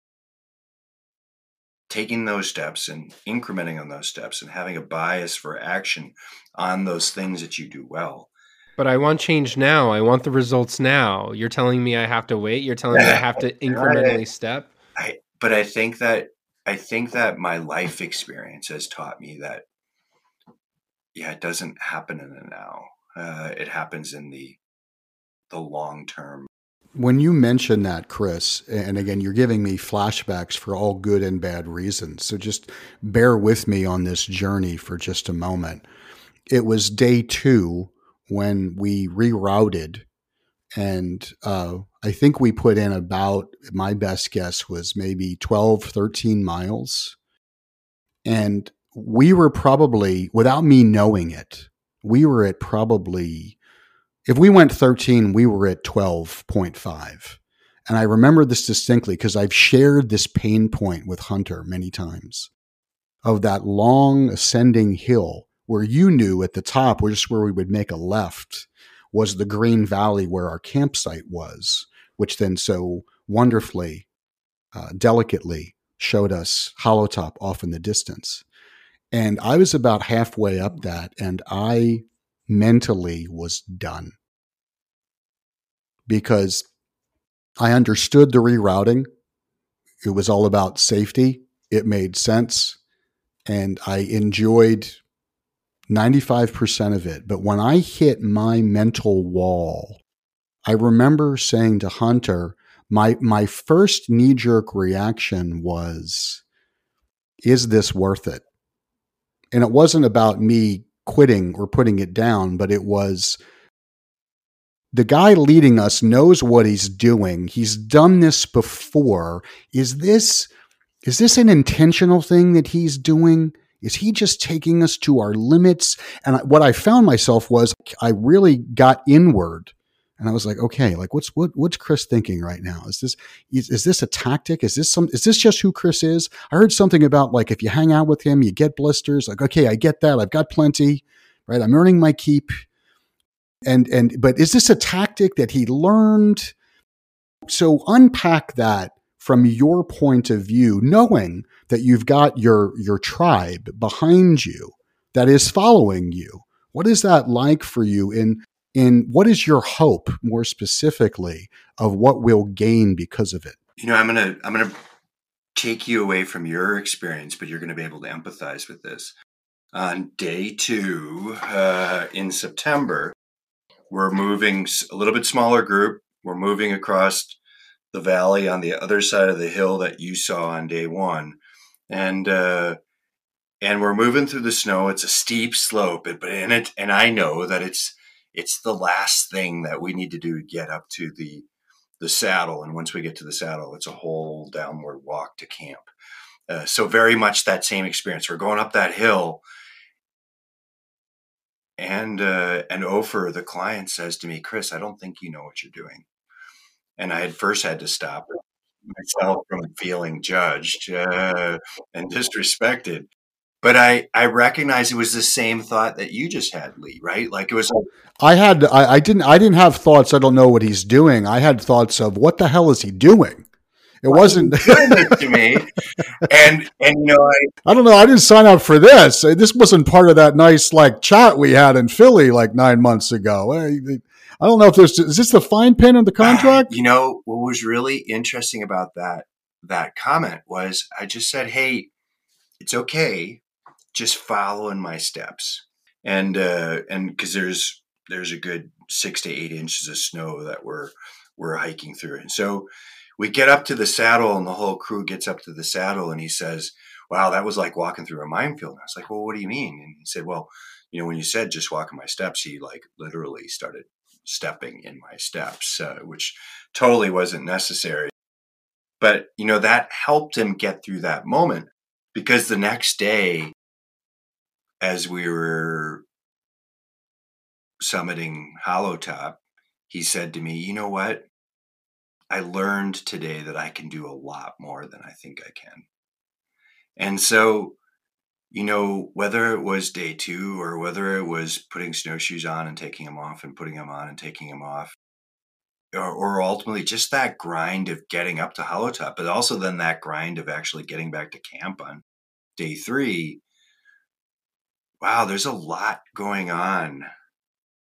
taking those steps and incrementing on those steps and having a bias for action on those things that you do well. But I want change now. I want the results now. You're telling me I have to wait. You're telling me I have to incrementally step. I, but I think that I think that my life experience has taught me that, yeah, it doesn't happen in the now. Uh, it happens in the the long term. When you mention that, Chris, and again, you're giving me flashbacks for all good and bad reasons. So just bear with me on this journey for just a moment. It was day two when we rerouted, and uh, I think we put in about, my best guess was maybe twelve, thirteen miles. And we were probably, without me knowing it, we were at probably, if we went thirteen, we were at twelve point five. And I remember this distinctly because I've shared this pain point with Hunter many times of that long ascending hill where you knew at the top, just where we would make a left, was the green valley where our campsite was, which then so wonderfully, uh, delicately showed us Hollow Top off in the distance. And I was about halfway up that, and I mentally was done because I understood the rerouting. It was all about safety. It made sense. And I enjoyed ninety-five percent of it. But when I hit my mental wall, I remember saying to Hunter, my, my first knee-jerk reaction was, is this worth it? And it wasn't about me quitting or putting it down, but it was, the guy leading us knows what he's doing. He's done this before. Is this, is this an intentional thing that he's doing? Is he just taking us to our limits? And what I found myself was I really got inward. And I was like, okay, like what's what what's Chris thinking right now? Is this is, is this a tactic? Is this some is this just who Chris is? I heard something about like if you hang out with him, you get blisters. Like, okay, I get that. I've got plenty, right? I'm earning my keep. And and but is this a tactic that he learned? So unpack that from your point of view, knowing that you've got your your tribe behind you that is following you. What is that like for you in in what is your hope more specifically of what we'll gain because of it? You know, I'm gonna I'm gonna take you away from your experience, but you're gonna be able to empathize with this. On day two uh, in September, we're moving a little bit smaller group. We're moving across the valley on the other side of the hill that you saw on day one, and uh, and we're moving through the snow. It's a steep slope, but in it, and I know that it's it's the last thing that we need to do to get up to the the saddle. And once we get to the saddle, it's a whole downward walk to camp. Uh, so very much that same experience. We're going up that hill. And uh, and Ofer, the client, says to me, Chris, I don't think you know what you're doing. And I had first had to stop myself from feeling judged uh, and disrespected. But I, I recognized it was the same thought that you just had, Lee, right? Like it was. I had I, I didn't I didn't have thoughts. I don't know what he's doing. I had thoughts of what the hell is he doing? It wasn't to me. And, and, you know, I, I don't know. I didn't sign up for this. This wasn't part of that nice like chat we had in Philly like nine months ago. I don't know if there's, is this the fine print in the contract? Uh, you know, what was really interesting about that, that comment was I just said, hey, it's okay. Just follow in my steps. And, uh, and cause there's, there's a good six to eight inches of snow that we're, we're hiking through. And so we get up to the saddle and the whole crew gets up to the saddle and he says, wow, that was like walking through a minefield. And I was like, well, what do you mean? And he said, well, you know, when you said just walk in my steps, he like literally started stepping in my steps, uh, which totally wasn't necessary. But, you know, that helped him get through that moment because the next day, as we were summiting Hollow Top, he said to me, you know what? I learned today that I can do a lot more than I think I can. And so, you know, whether it was day two or whether it was putting snowshoes on and taking them off and putting them on and taking them off, or, or ultimately just that grind of getting up to Hollow Top, but also then that grind of actually getting back to camp on day three. Wow, there's a lot going on.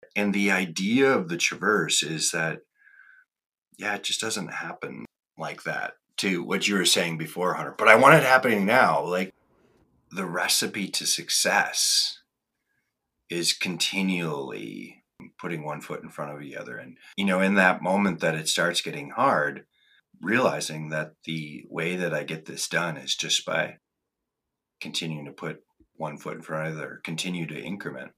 And the idea of the Traverse is that, yeah, it just doesn't happen like that, to what you were saying before, Hunter. But I want it happening now. Like, the recipe to success is continually putting one foot in front of the other. And, you know, in that moment that it starts getting hard, realizing that the way that I get this done is just by continuing to put one foot in front of the other, continue to increment.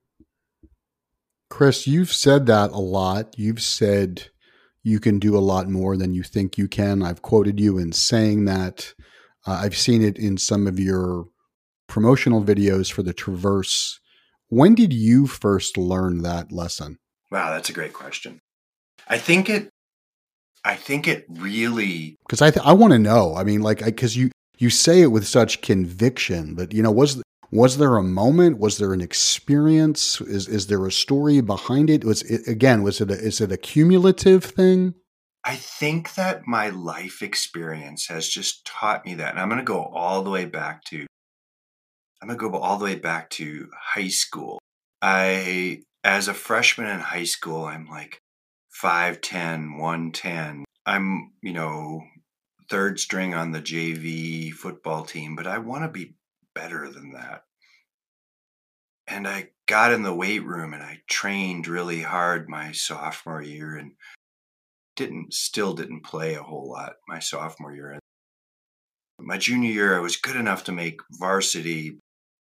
Chris, you've said that a lot. You've said you can do a lot more than you think you can. I've quoted you in saying that. Uh, I've seen it in some of your promotional videos for the Traverse. When did you first learn that lesson? Wow, that's a great question. I think it, I think it really, because I th- I want to know. I mean, like, because you you say it with such conviction, but you know, was was there a moment? Was there an experience? Is is there a story behind it? Was it, again? Was it a, is it a cumulative thing? I think that my life experience has just taught me that, and I'm going to go all the way back to. I'm going to go all the way back to high school. I, as a freshman in high school, I'm like five ten, one ten. I'm, you know, third string on the J V football team, but I want to be better than that. And I got in the weight room and I trained really hard my sophomore year and didn't, still didn't play a whole lot my sophomore year. My junior year, I was good enough to make varsity,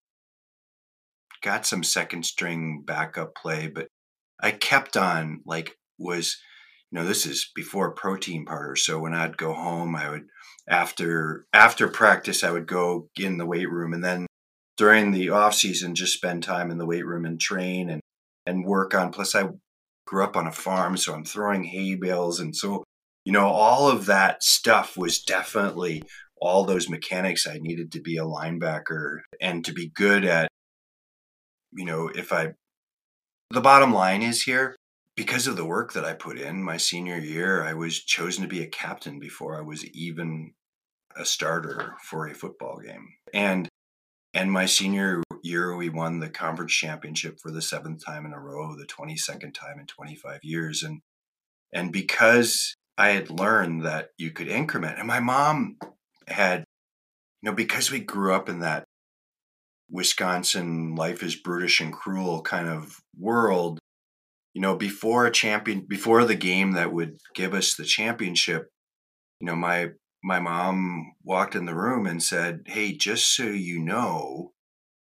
got some second string backup play, but I kept on, like, was, you know, this is before protein powder. So when I'd go home, I would, after, after practice, I would go in the weight room, and then during the off season, just spend time in the weight room and train and, and work on. Plus I grew up on a farm, so I'm throwing hay bales. And so, you know, all of that stuff was definitely all those mechanics I needed to be a linebacker and to be good at. You know, if I, the bottom line is here, because of the work that I put in my senior year, I was chosen to be a captain before I was even a starter for a football game. And, and my senior year, we won the conference championship for the seventh time in a row, the twenty-second time in twenty-five years. And, and because I had learned that you could increment, and my mom had, you know, because we grew up in that Wisconsin life is brutish and cruel kind of world, you know, before a champion, before the game that would give us the championship, you know, my, my mom walked in the room and said, "Hey, just so you know,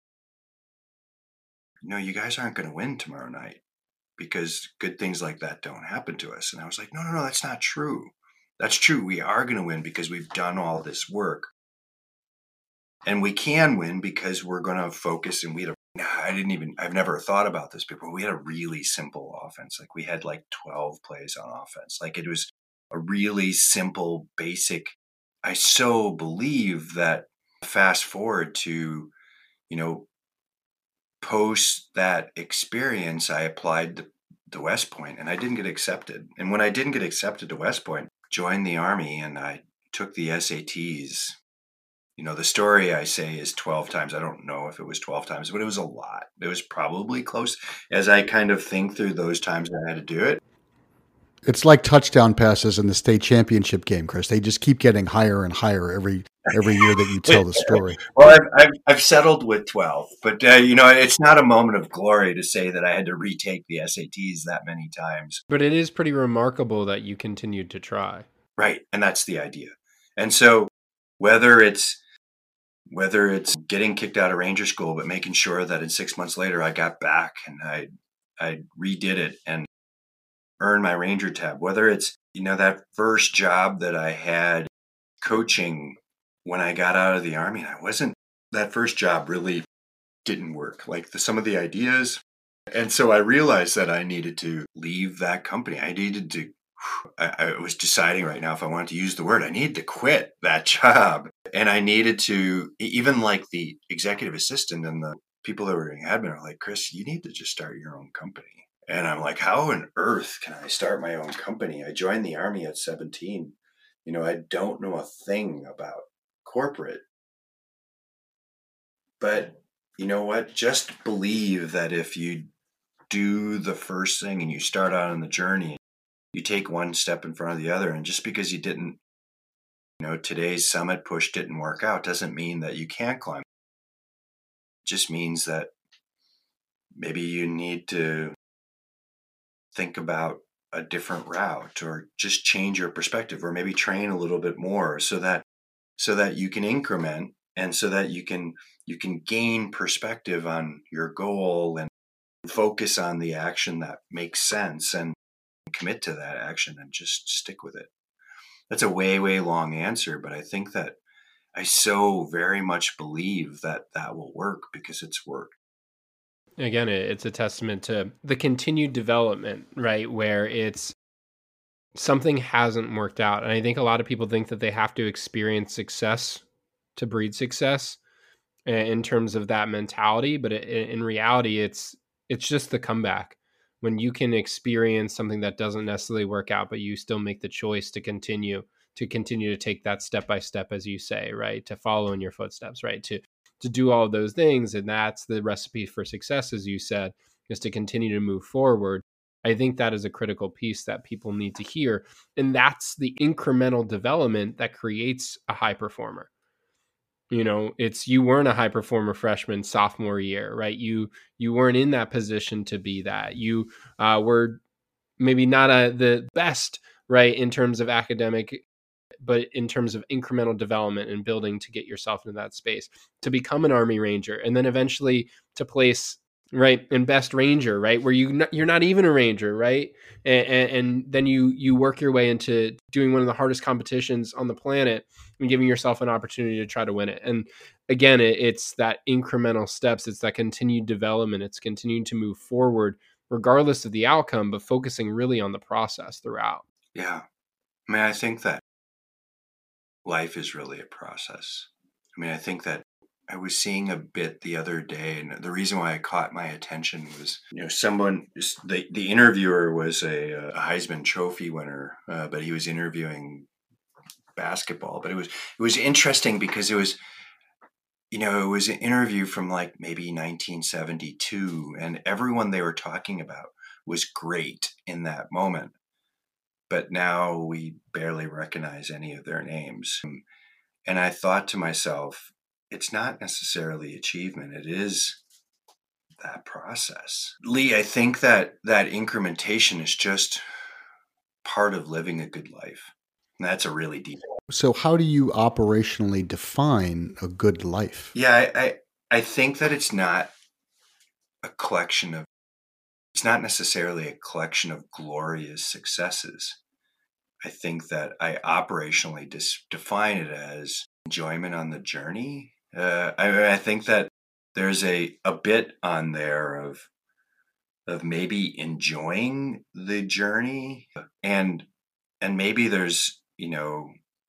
you know, you guys aren't going to win tomorrow night because good things like that don't happen to us." And I was like, no, no, no, that's not true. That's true. We are going to win because we've done all this work. And we can win because we're going to focus. And we had a, I didn't even, I've never thought about this before. We had a really simple offense. Like we had like twelve plays on offense. Like it was a really simple, basic. I so believe that fast forward to, you know, post that experience, I applied to, to West Point and I didn't get accepted. And when I didn't get accepted to West Point, joined the Army and I took the S A Ts. You know, the story I say is twelve times. I don't know if it was twelve times, but it was a lot. It was probably close as I kind of think through those times I had to do it. It's like touchdown passes in the state championship game, Chris. They just keep getting higher and higher every every year that you tell the story. Well, I've, I've, I've settled with twelve, but, uh, you know, it's not a moment of glory to say that I had to retake the S A Ts that many times. But it is pretty remarkable that you continued to try. Right. And that's the idea. And so whether it's whether it's getting kicked out of Ranger School, but making sure that in six months later I got back and I I redid it and earned my Ranger tab, whether it's, you know, that first job that I had coaching when I got out of the Army, and I wasn't, that first job really didn't work, like the, some of the ideas. And so I realized that I needed to leave that company. I needed to, I, I was deciding right now if I wanted to use the word, I needed to quit that job. And I needed to, even like the executive assistant and the people that were doing admin are like, "Chris, you need to just start your own company." And I'm like, how on earth can I start my own company? I joined the Army at seventeen. You know, I don't know a thing about corporate. But you know what? Just believe that if you do the first thing and you start out on the journey, you take one step in front of the other. And just because you didn't, you know, today's summit push didn't work out doesn't mean that you can't climb. It just means that maybe you need to think about a different route, or just change your perspective, or maybe train a little bit more so that so that you can increment, and so that you can you can gain perspective on your goal and focus on the action that makes sense and commit to that action and just stick with it. That's a way, way long answer, but I think that I so very much believe that that will work because it's worked. Again, it's a testament to the continued development, right? Where it's something hasn't worked out. And I think a lot of people think that they have to experience success to breed success in terms of that mentality. But in reality, it's it's just the comeback. When you can experience something that doesn't necessarily work out, but you still make the choice to continue, to continue to take that step by step, as you say, right? To follow in your footsteps, right? To to do all of those things. And that's the recipe for success, as you said, is to continue to move forward. I think that is a critical piece that people need to hear. And that's the incremental development that creates a high performer. You know, it's, you weren't a high performer freshman, sophomore year, right? You, you weren't in that position to be that. You uh, were maybe not a, the best, right, in terms of academic, but in terms of incremental development and building to get yourself into that space, to become an Army Ranger, and then eventually to place, right, in Best Ranger, right, where you you're not even a Ranger, right, and, and, and then you you work your way into doing one of the hardest competitions on the planet and giving yourself an opportunity to try to win it. And again, it, it's that incremental steps, it's that continued development, it's continuing to move forward regardless of the outcome, but focusing really on the process throughout. Yeah, I mean, I think that life is really a process. I mean, I think that I was seeing a bit the other day, and the reason why it caught my attention was, you know, someone, the, the interviewer was a, a Heisman Trophy winner, uh, but he was interviewing basketball. But it was, it was interesting because it was, you know, it was an interview from like maybe nineteen seventy-two, and everyone they were talking about was great in that moment. But now we barely recognize any of their names. And I thought to myself, it's not necessarily achievement. It is that process. Lee, I think that that incrementation is just part of living a good life. And that's a really deep one. So how do you operationally define a good life? Yeah, I, I, I think that it's not a collection of, it's not necessarily a collection of glorious successes. I think that I operationally dis- define it as enjoyment on the journey. Uh, I, I think that there's a, a bit on there of of maybe enjoying the journey, and and maybe there's, you know,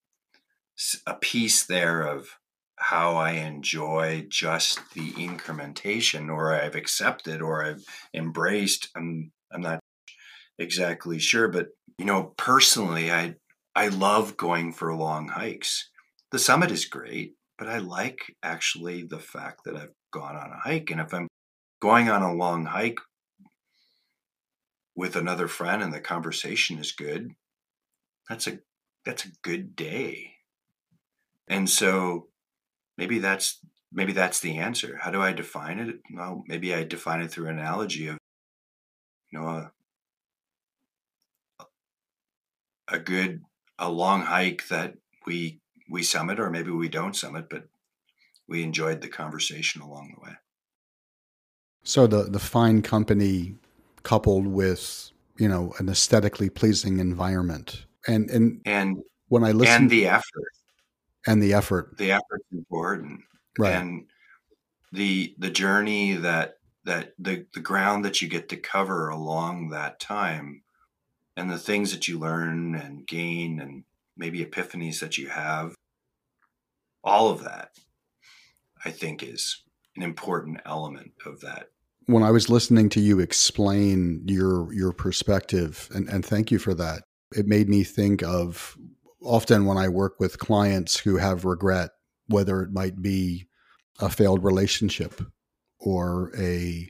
a piece there of how I enjoy just the incrementation, or I've accepted, or I've embraced. I'm I'm not exactly sure, but you know, personally, I I love going for long hikes. The summit is great, but I like actually the fact that I've gone on a hike. And if I'm going on a long hike with another friend and the conversation is good, that's a that's a good day. And so maybe that's maybe that's the answer. How do I define it? Well, maybe I define it through an analogy of, you know, a, a good a long hike that we we summit, or maybe we don't summit, but we enjoyed the conversation along the way. So the the fine company coupled with, you know, an aesthetically pleasing environment, and and and when I listen, and the effort and the effort, the effort's important, right? And the the journey that that the the ground that you get to cover along that time, and the things that you learn and gain, and maybe epiphanies that you have, all of that, I think, is an important element of that. When I was listening to you explain your your perspective, and, and thank you for that, it made me think of often when I work with clients who have regret, whether it might be a failed relationship or a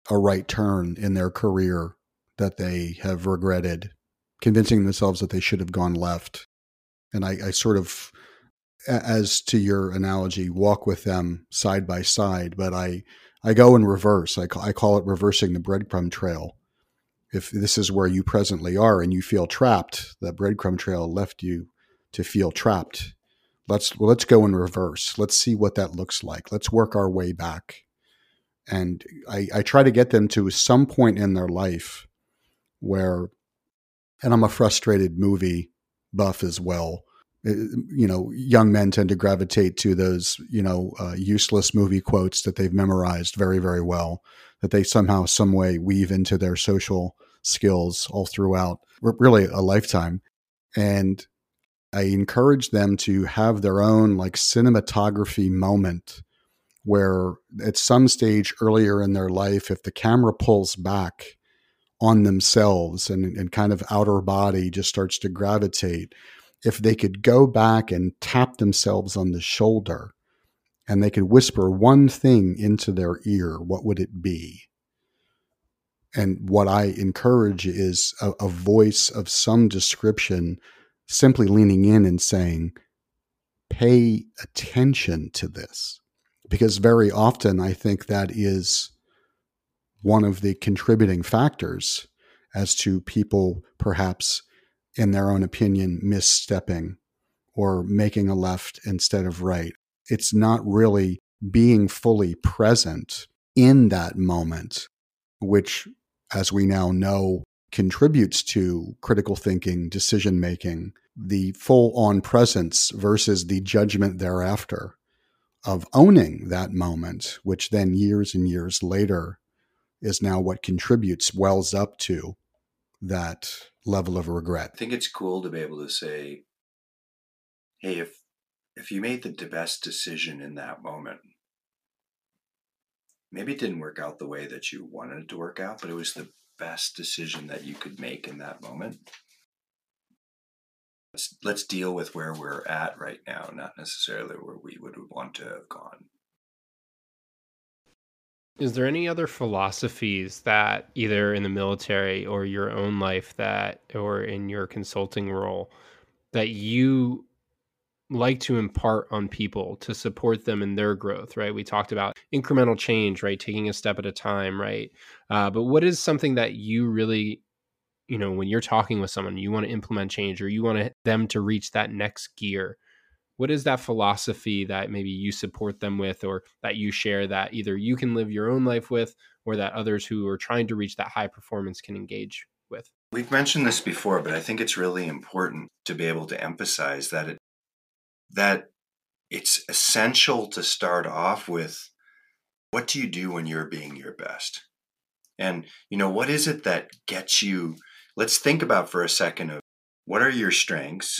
a right turn in their career that they have regretted, convincing themselves that they should have gone left. And I, I sort of, as to your analogy, walk with them side by side, but I, I go in reverse. I call, I call it reversing the breadcrumb trail. If this is where you presently are and you feel trapped, the breadcrumb trail left you to feel trapped. Let's, well, let's go in reverse. Let's see what that looks like. Let's work our way back. And I, I try to get them to some point in their life where, and I'm a frustrated movie buff as well. You know, young men tend to gravitate to those, you know, uh, useless movie quotes that they've memorized very, very well, that they somehow, some way weave into their social skills all throughout, really a lifetime. And I encourage them to have their own like cinematography moment where at some stage earlier in their life, if the camera pulls back on themselves and, and kind of outer body just starts to gravitate, if they could go back and tap themselves on the shoulder and they could whisper one thing into their ear, what would it be? And what I encourage is a, a voice of some description simply leaning in and saying, pay attention to this. Because very often I think that is one of the contributing factors as to people perhaps, in their own opinion, misstepping or making a left instead of right. It's not really being fully present in that moment, which, as we now know, contributes to critical thinking, decision making, the full on presence versus the judgment thereafter of owning that moment, which then years and years later is now what contributes, wells up to that level of regret. I think it's cool to be able to say, hey, if if you made the best decision in that moment, maybe it didn't work out the way that you wanted it to work out, but it was the best decision that you could make in that moment. Let's, let's deal with where we're at right now, not necessarily where we would want to have gone. Is there any other philosophies that either in the military or your own life that, or in your consulting role, that you like to impart on people to support them in their growth, right? We talked about incremental change, right? Taking a step at a time, right? Uh, but what is something that you really, you know, when you're talking with someone, you want to implement change or you want them to reach that next gear? What is that philosophy that maybe you support them with, or that you share that either you can live your own life with, or that others who are trying to reach that high performance can engage with? We've mentioned this before, but I think it's really important to be able to emphasize that it, that it's essential to start off with, what do you do when you're being your best? And, you know, what is it that gets you? Let's think about for a second of what are your strengths,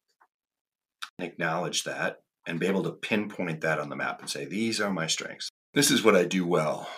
and acknowledge that, and be able to pinpoint that on the map and say, these are my strengths. This is what I do well.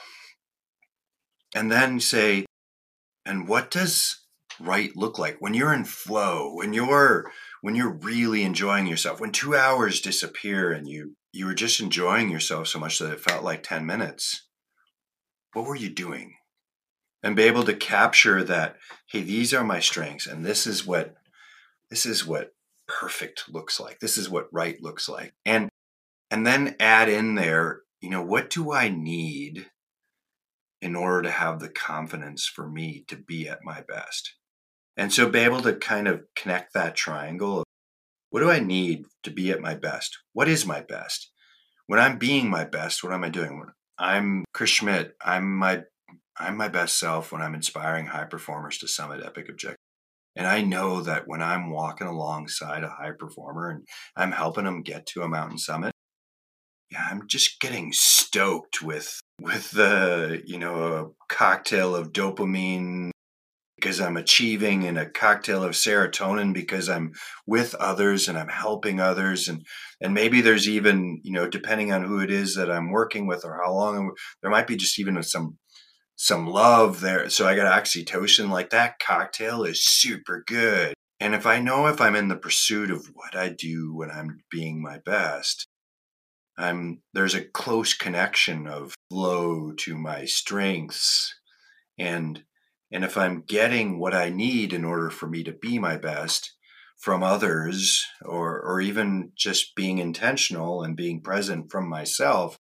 And then say, and what does right look like when you're in flow, when you're when you're really enjoying yourself, when two hours disappear and you you were just enjoying yourself so much that it felt like ten minutes. What were you doing? And be able to capture that, hey, these are my strengths, and this is what this is what perfect looks like. This is what right looks like. And and then add in there, you know, what do I need in order to have the confidence for me to be at my best? And so be able to kind of connect that triangle of, what do I need to be at my best? What is my best? When I'm being my best, what am I doing? When I'm Chris Schmidt, I'm my I'm my best self when I'm inspiring high performers to summit epic objectives. And I know that when I'm walking alongside a high performer and I'm helping them get to a mountain summit, yeah, I'm just getting stoked with with the, you know, a cocktail of dopamine because I'm achieving, and a cocktail of serotonin because I'm with others and I'm helping others. And, and maybe there's even, you know, depending on who it is that I'm working with or how long, I'm, there might be just even some, some love there. So I got oxytocin, like that cocktail is super good. And if I know if I'm in the pursuit of what I do when I'm being my best, I'm there's a close connection of flow to my strengths, and and if I'm getting what I need in order for me to be my best from others, or or even just being intentional and being present from myself,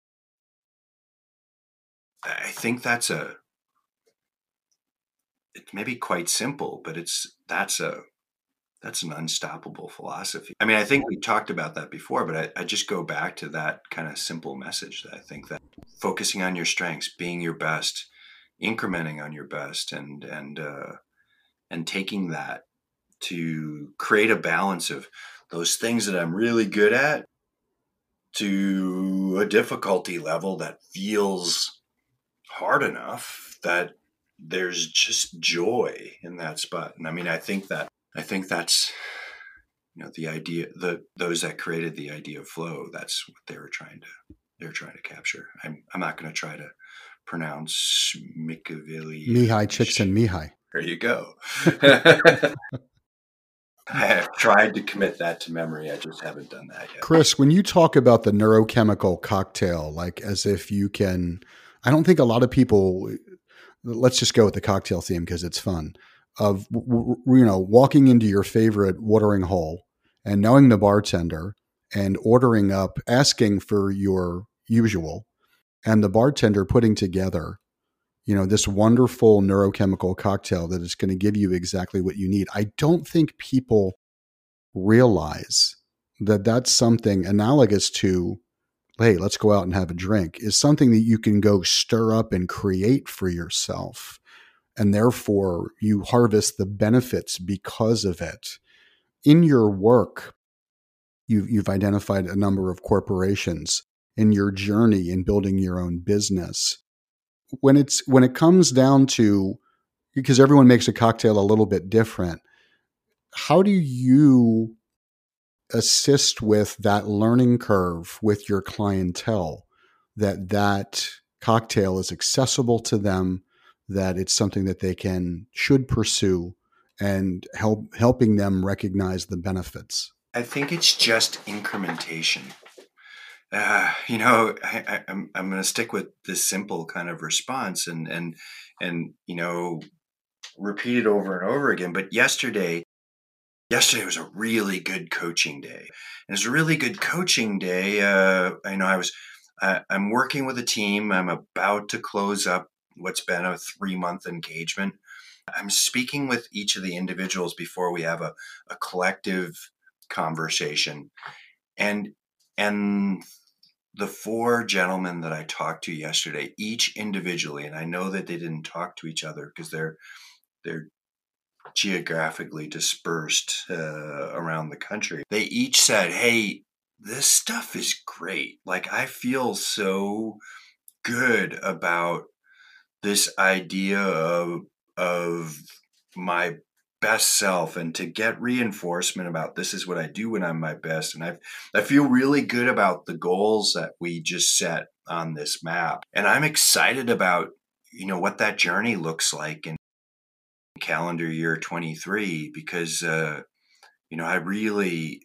I think that's a it may be quite simple, but it's that's a that's an unstoppable philosophy. I mean, I think we talked about that before, but I, I just go back to that kind of simple message that I think that focusing on your strengths, being your best, incrementing on your best, and and uh, and taking that to create a balance of those things that I'm really good at to a difficulty level that feels hard enough that there's just joy in that spot. And I mean, I think that I think that's you know the idea the those that created the idea of flow. That's what they were trying to they were trying to capture. I'm I'm not going to try to pronounce Machiavelli. Mihai Csikszentmihalyi. There you go. I have tried to commit that to memory. I just haven't done that yet. Chris, when you talk about the neurochemical cocktail, like as if you can, I don't think a lot of people, let's just go with the cocktail theme because it's fun, of, you know, walking into your favorite watering hole and knowing the bartender and ordering up, asking for your usual, and the bartender putting together, you know, this wonderful neurochemical cocktail that is going to give you exactly what you need. I don't think people realize that that's something analogous to, hey, let's go out and have a drink, is something that you can go stir up and create for yourself. And therefore you harvest the benefits because of it. In your work, you've, you've identified a number of corporations in your journey in building your own business. When it's when it comes down to, because everyone makes a cocktail a little bit different, how do you assist with that learning curve with your clientele, that that cocktail is accessible to them, that it's something that they can should pursue, and help helping them recognize the benefits? I think it's just incrementation. Uh, you know, I, I, I'm I'm going to stick with this simple kind of response, and and and you know, repeat it over and over again. But yesterday, yesterday was a really good coaching day. And it was a really good coaching day. Uh, I know I was uh, I'm working with a team. I'm about to close up what's been a three month engagement. I'm speaking with each of the individuals before we have a, a collective conversation, and and the four gentlemen that I talked to yesterday, each individually, and I know that they didn't talk to each other because they're they're geographically dispersed uh, around the country. They each said, "Hey, this stuff is great. Like, I feel so good about this idea of of my best self, and to get reinforcement about this is what I do when I'm my best. And I I feel really good about the goals that we just set on this map. And I'm excited about, you know, what that journey looks like in calendar year twenty-three, because uh, you know, I really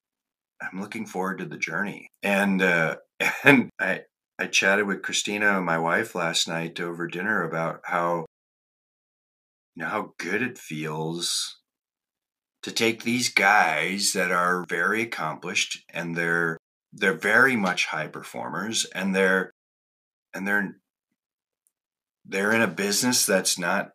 I'm looking forward to the journey." And uh, and I I chatted with Christina, my wife, last night over dinner about how you know how good it feels to take these guys that are very accomplished, and they're they're very much high performers, and they're and they're they're in a business that's not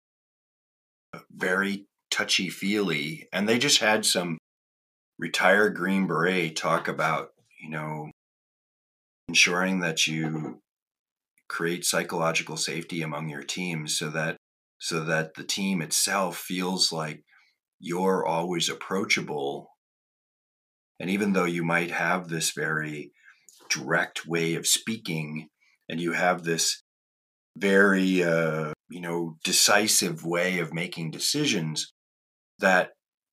very touchy-feely, and they just had some retired Green Beret talk about, you know, ensuring that you create psychological safety among your teams so that so that the team itself feels like you're always approachable. And even though you might have this very direct way of speaking, and you have this very, uh, you know, decisive way of making decisions, that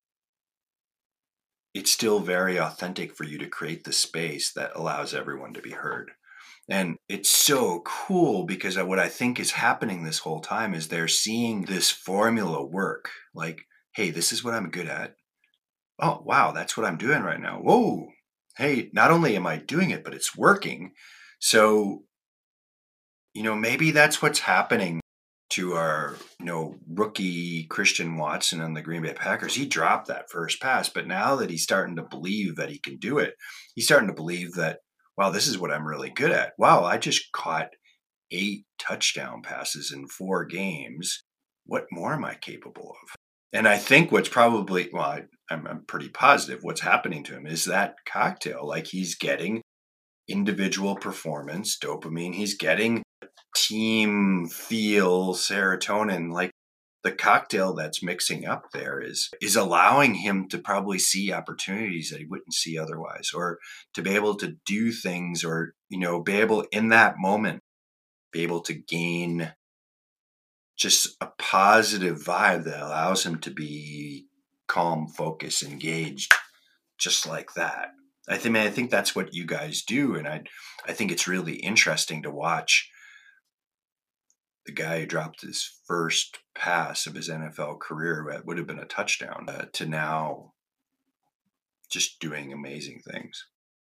it's still very authentic for you to create the space that allows everyone to be heard. And it's so cool because what I think is happening this whole time is they're seeing this formula work. Like, hey, this is what I'm good at. Oh, wow, that's what I'm doing right now. Whoa, hey, not only am I doing it, but it's working. So, you know, maybe that's what's happening to our, you know, rookie Christian Watson on the Green Bay Packers. He dropped that first pass, but now that he's starting to believe that he can do it, he's starting to believe that, wow, this is what I'm really good at. Wow, I just caught eight touchdown passes in four games. What more am I capable of? And I think what's probably, well, I, I'm, I'm pretty positive what's happening to him is that cocktail. Like, he's getting individual performance, dopamine. He's getting team feel, serotonin. Like, the cocktail that's mixing up there is is allowing him to probably see opportunities that he wouldn't see otherwise, or to be able to do things, or, you know, be able in that moment, be able to gain just a positive vibe that allows him to be calm, focused, engaged, just like that. I think, I think that's what you guys do. And I, I think it's really interesting to watch the guy who dropped his first pass of his N F L career, that would have been a touchdown, uh, to now just doing amazing things.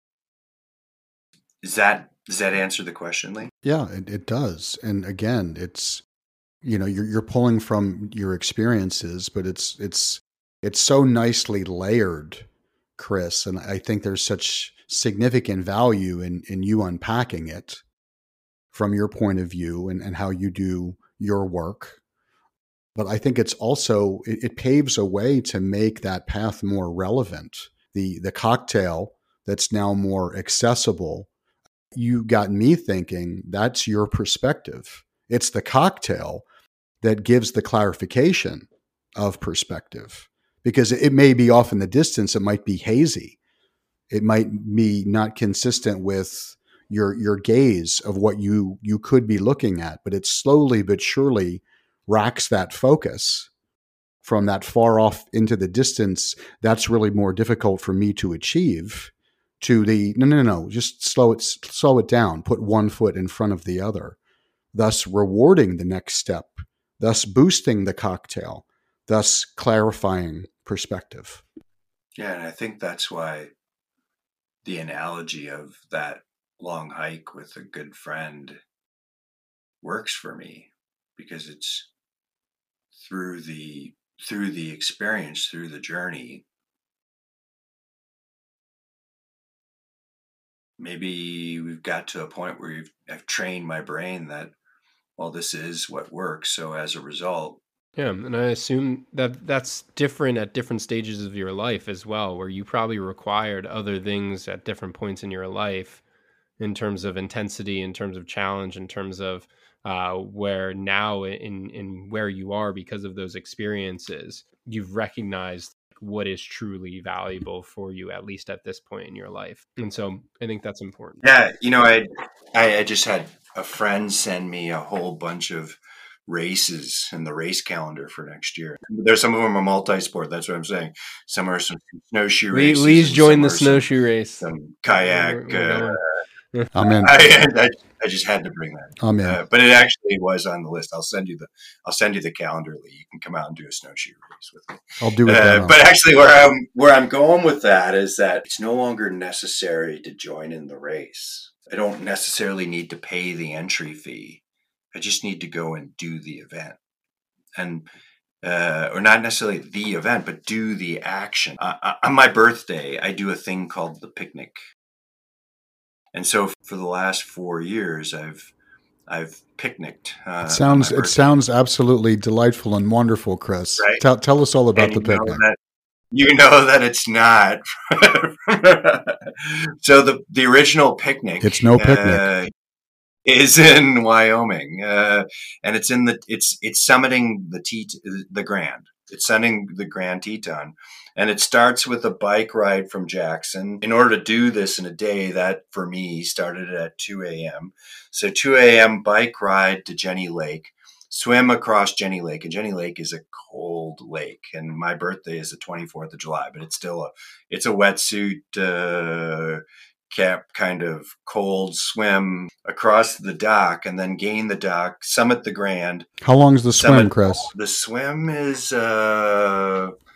Is that, does that answer the question, Lee? Yeah, it, it does. And again, it's, you know, you're, you're pulling from your experiences, but it's, it's, it's so nicely layered, Chris. And I think there's such significant value in, in you unpacking it from your point of view and, and how you do your work. But I think it's also, it, it paves a way to make that path more relevant. The, the cocktail that's now more accessible. You got me thinking that's your perspective. It's the cocktail that gives the clarification of perspective, because it may be off in the distance. It might be hazy. It might be not consistent with your, your gaze of what you, you could be looking at, but it slowly but surely racks that focus from that far off into the distance. That's really more difficult for me to achieve, to the, no, no, no, just slow it, slow it down, put one foot in front of the other, thus rewarding the next step, thus boosting the cocktail, thus clarifying perspective. Yeah, and I think that's why the analogy of that long hike with a good friend works for me, because it's through the through the experience, through the journey. Maybe we've got to a point where you've, I've trained my brain that, well, this is what works. So as a result, yeah, and I assume that that's different at different stages of your life as well, where you probably required other things at different points in your life, in terms of intensity, in terms of challenge, in terms of uh, where now in in where you are because of those experiences, you've recognized what is truly valuable for you, at least at this point in your life. And so I think that's important. Yeah, you know, I I, I just had a friend send me a whole bunch of races and the race calendar for next year. There's some of them are multi-sport. That's what I'm saying. Some are some snowshoe Lee, races. Lee's joined the some, snowshoe race. Some kayak. We're, we're uh, I'm in. I, I, I just had to bring that. I'm in. Uh, but it actually was on the list. I'll send you the I'll send you the calendar, Lee. You can come out and do a snowshoe race with me. I'll do it. Uh, but actually, where I'm where I'm going with that is that it's no longer necessary to join in the race. I don't necessarily need to pay the entry fee. I just need to go and do the event, and uh, or not necessarily the event, but do the action. Uh, on my birthday, I do a thing called the picnic, and so for the last four years, I've I've picnicked. Uh, it sounds it sounds absolutely delightful and wonderful, Chris. Right? Tell tell us all about and the you picnic. Know that, you know that it's not. So the the original picnic. It's no picnic. Uh, is in Wyoming, uh, and it's in the it's it's summiting the T the Grand. It's sending the Grand Teton, and it starts with a bike ride from Jackson. In order to do this in a day, that for me started at two a.m. So two a.m. bike ride to Jenny Lake, swim across Jenny Lake, and Jenny Lake is a cold lake. And my birthday is the twenty-fourth of July, but it's still a it's a wetsuit. Uh, cap kind of cold swim across the dock, and then gain the dock, summit the Grand. How long is the swim, summit, Chris? The swim is uh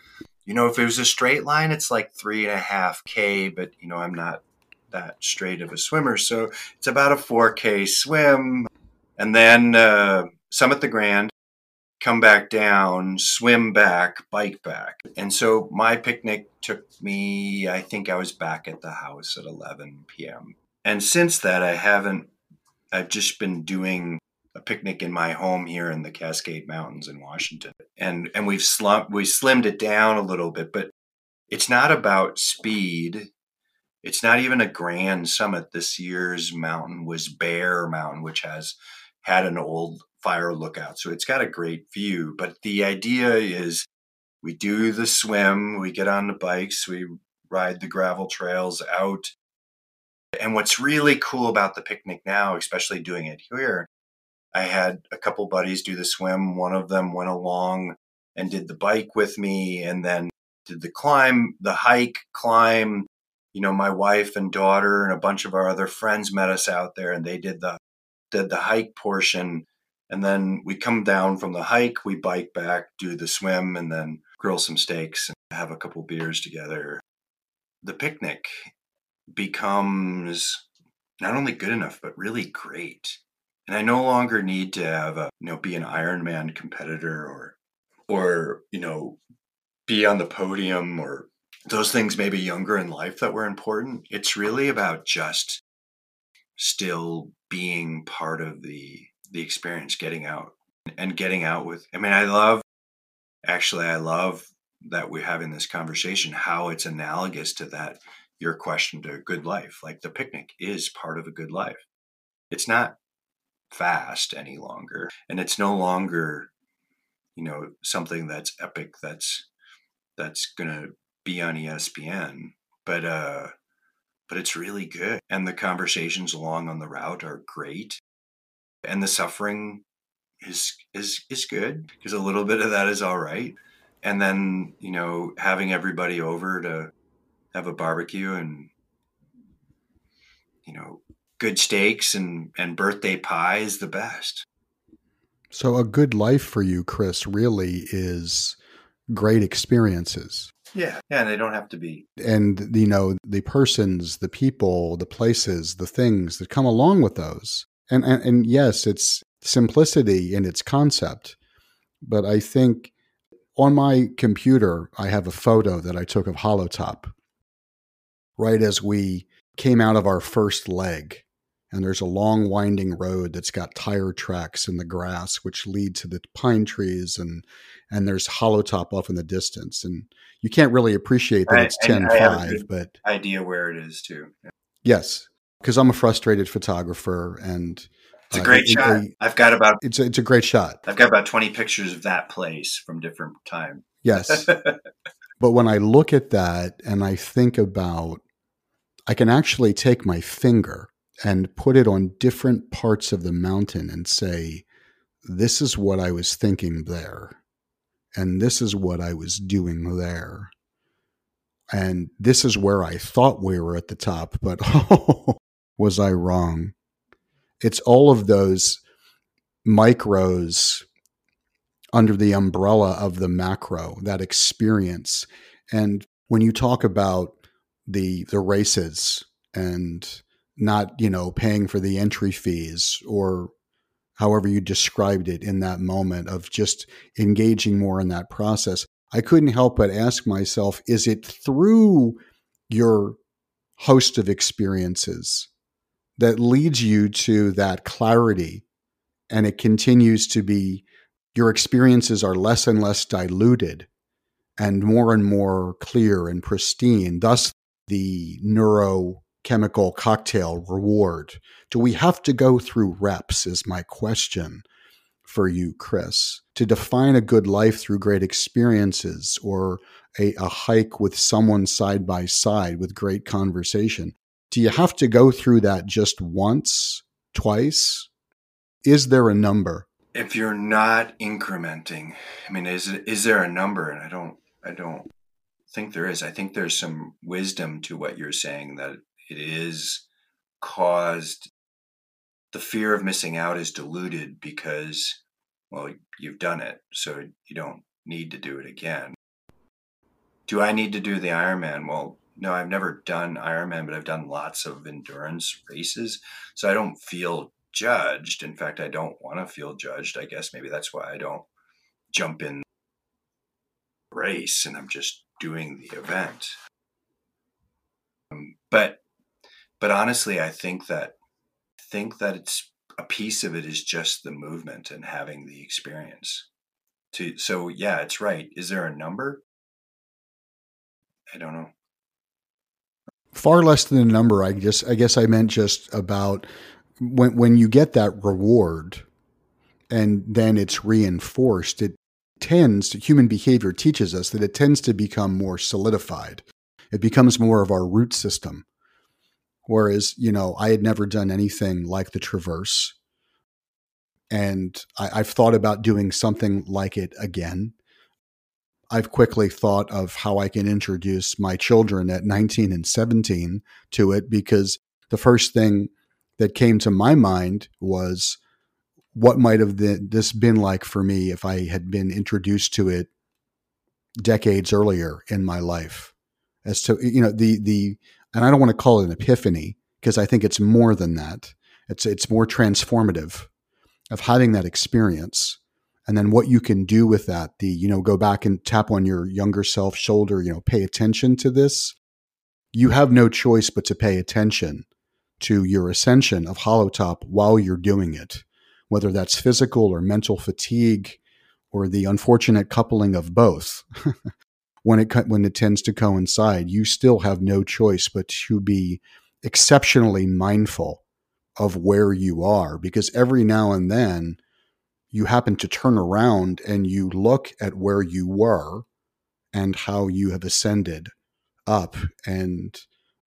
You know, if it was a straight line, it's like three and a half K, but you know, I'm not that straight of a swimmer. So it's about a four K swim. And then uh, summit the Grand, come back down, swim back, bike back. And so my picnic took me, I think I was back at the house at eleven p.m. And since that, I haven't, I've just been doing a picnic in my home here in the Cascade Mountains in Washington. And and we've slumped, we slimmed it down a little bit, but it's not about speed. It's not even a grand summit. This year's mountain was Bear Mountain, which has had an old fire lookout. So it's got a great view. But the idea is we do the swim, we get on the bikes, we ride the gravel trails out. And what's really cool about the picnic now, especially doing it here, I had a couple buddies do the swim. One of them went along and did the bike with me and then did the climb, the hike, climb. You know, my wife and daughter and a bunch of our other friends met us out there and they did the did the hike portion. And then we come down from the hike, we bike back, do the swim, and then grill some steaks and have a couple beers together. The picnic becomes not only good enough, but really great. And I no longer need to have a, you know, be an Ironman competitor or, or, you know, be on the podium or those things maybe younger in life that were important. It's really about just still being part of the, the experience, getting out and getting out with, I mean, I love, actually, I love that we're having this conversation, how it's analogous to that, your question to a good life. Like the picnic is part of a good life. It's not fast any longer. And it's no longer, you know, something that's epic, that's, that's going to be on E S P N, but, uh, but it's really good. And the conversations along on the route are great. And the suffering is, is, is good because a little bit of that is all right. And then, you know, having everybody over to have a barbecue and, you know, good steaks and, and birthday pie is the best. So a good life for you, Chris, really is great experiences. Yeah. Yeah. And they don't have to be. And, you know, the persons, the people, the places, the things that come along with those. And, and, and yes, it's simplicity in its concept. But I think on my computer, I have a photo that I took of Holotop right as we came out of our first leg. And there's a long winding road that's got tire tracks in the grass, which lead to the pine trees. And, and there's Holotop off in the distance. And you can't really appreciate that I, it's ten five, but idea where it is too. Yeah. Yes, because I'm a frustrated photographer and it's a great uh, shot. It, I've got about, it's a, it's a great shot. I've got about twenty pictures of that place from different time. Yes. But when I look at that and I think about, I can actually take my finger and put it on different parts of the mountain and say, this is what I was thinking there. And this is what I was doing there. And this is where I thought we were at the top, but oh, was I wrong? It's all of those micros under the umbrella of the macro, that experience. And when you talk about the the races and not, you know, paying for the entry fees or however you described it in that moment of just engaging more in that process, I couldn't help but ask myself, is it through your host of experiences that leads you to that clarity and it continues to be, your experiences are less and less diluted and more and more clear and pristine, thus the neurochemical cocktail reward? Do we have to go through reps is my question for you, Chris, to define a good life through great experiences or a, a hike with someone side by side with great conversation? Do you have to go through that just once, twice? Is there a number? If you're not incrementing, I mean, is it, is there a number? And I don't, I don't think there is. I think there's some wisdom to what you're saying, that it is caused, the fear of missing out is diluted because, well, you've done it, so you don't need to do it again. do I need to do the Ironman? Well, no, I've never done Ironman, but I've done lots of endurance races. So I don't feel judged. In fact, I don't want to feel judged. I guess maybe that's why I don't jump in the race and I'm just doing the event. Um, but, but honestly, I think that, think that it's a piece of it is just the movement and having the experience. To, so yeah, it's right. Is there a number? I don't know. Far less than a number. I guess, I guess I meant just about when, when you get that reward and then it's reinforced, it tends to, human behavior teaches us that it tends to become more solidified. It becomes more of our root system. Whereas, you know, I had never done anything like the Traverse. And I, I've thought about doing something like it again. I've quickly thought of how I can introduce my children at nineteen and seventeen to it, because the first thing that came to my mind was, what might have this been like for me if I had been introduced to it decades earlier in my life? As to, you know, the, the, and I don't want to call it an epiphany, because I think it's more than that. It's, it's more transformative of having that experience. And then what you can do with that, the, you know, go back and tap on your younger self shoulder, you know, pay attention to this. You have no choice but to pay attention to your ascension of Holotop while you're doing it, whether that's physical or mental fatigue or the unfortunate coupling of both. when it, when it tends to coincide, you still have no choice but to be exceptionally mindful of where you are, because every now and then you happen to turn around and you look at where you were and how you have ascended up, and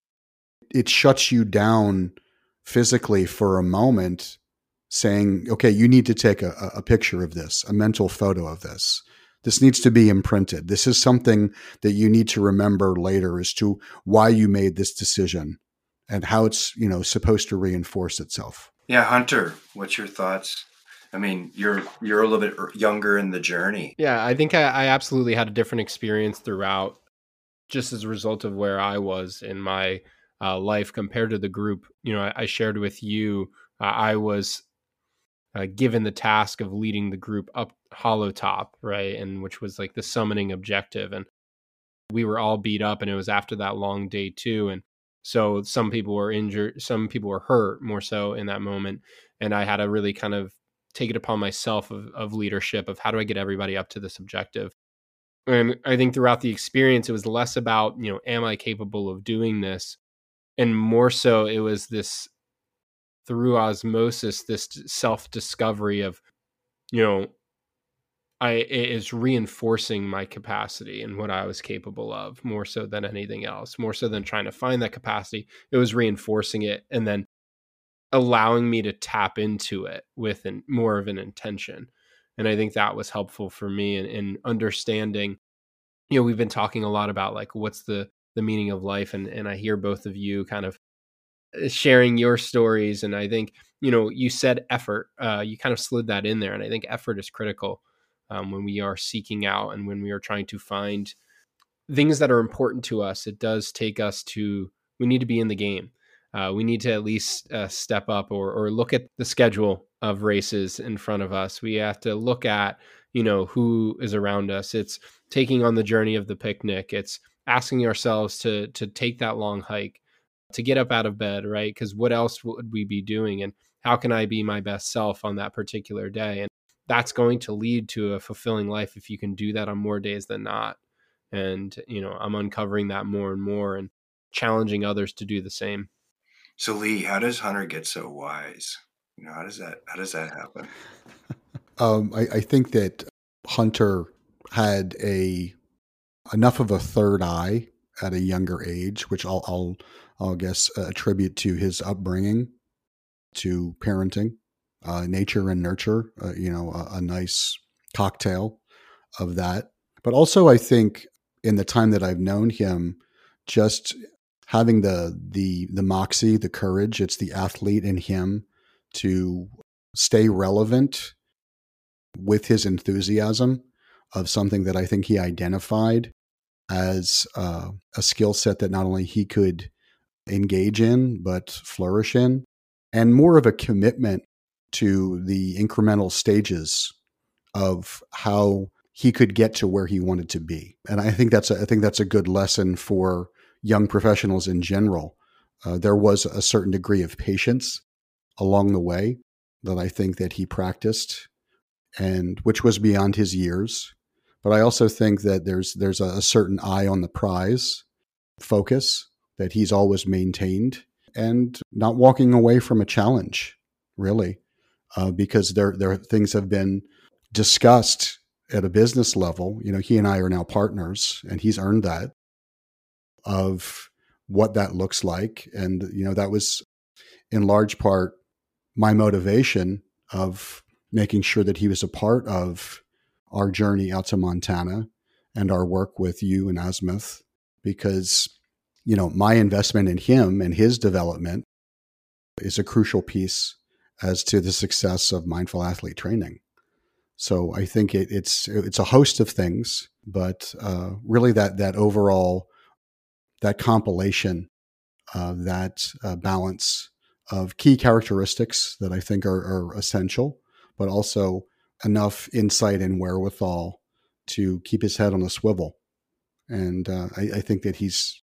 it shuts you down physically for a moment, saying, okay, you need to take a, a picture of this, a mental photo of this. This needs to be imprinted. This is something that you need to remember later as to why you made this decision and how it's, you know, supposed to reinforce itself. Yeah. Hunter, what's your thoughts? I mean, you're you're a little bit younger in the journey. Yeah, I think I, I absolutely had a different experience throughout, just as a result of where I was in my uh, life compared to the group. You know, I, I shared with you, uh, I was uh, given the task of leading the group up Holotop, right? And which was like the summoning objective. And we were all beat up, and it was after that long day too. And so some people were injured, some people were hurt more so in that moment. And I had to really kind of take it upon myself of, of leadership of how do I get everybody up to this objective. And I think throughout the experience, it was less about, you know, am I capable of doing this? And more so it was this through osmosis, this self-discovery of, you know, I it is reinforcing my capacity and what I was capable of more so than anything else, more so than trying to find that capacity. It was reinforcing it and then allowing me to tap into it with an, more of an intention. And I think that was helpful for me in, in understanding, you know, we've been talking a lot about like, what's the, the meaning of life. And, and I hear both of you kind of sharing your stories. And I think, you know, you said effort, uh, you kind of slid that in there. And I think effort is critical um, when we are seeking out and when we are trying to find things that are important to us. It does take us to, we need to be in the game. Uh, we need to at least uh, step up or, or look at the schedule of races in front of us. We have to look at, you know, who is around us. It's taking on the journey of the picnic. It's asking ourselves to to take that long hike, to get up out of bed, right? Because what else would we be doing? And how can I be my best self on that particular day? And that's going to lead to a fulfilling life if you can do that on more days than not. And, you know, I'm uncovering that more and more and challenging others to do the same. So Lee, how does Hunter get so wise? You know, how does that how does that happen? Um, I, I think that Hunter had a enough of a third eye at a younger age, which I'll I'll, I'll guess uh, attribute to his upbringing, to parenting, uh, nature and nurture. Uh, you know, a, a nice cocktail of that. But also, I think in the time that I've known him, just having the the the moxie, the courage, it's the athlete in him to stay relevant with his enthusiasm of something that I think he identified as uh, a skill set that not only he could engage in, but flourish in, and more of a commitment to the incremental stages of how he could get to where he wanted to be. And I think that's a, I think that's a good lesson for young professionals in general. Uh, there was a certain degree of patience along the way that I think that he practiced, and which was beyond his years. But I also think that there's there's a, a certain eye on the prize focus that he's always maintained, and not walking away from a challenge, really, uh, because there there things have been discussed at a business level. You know, he and I are now partners, and he's earned that, of what that looks like. And, you know, that was in large part my motivation of making sure that he was a part of our journey out to Montana and our work with you and Azimuth, because, you know, my investment in him and his development is a crucial piece as to the success of mindful athlete training. So I think it, it's it's a host of things, but uh, really that that overall, that compilation, uh, that uh, balance of key characteristics that I think are, are essential, but also enough insight and wherewithal to keep his head on a swivel. And uh, I, I think that he's,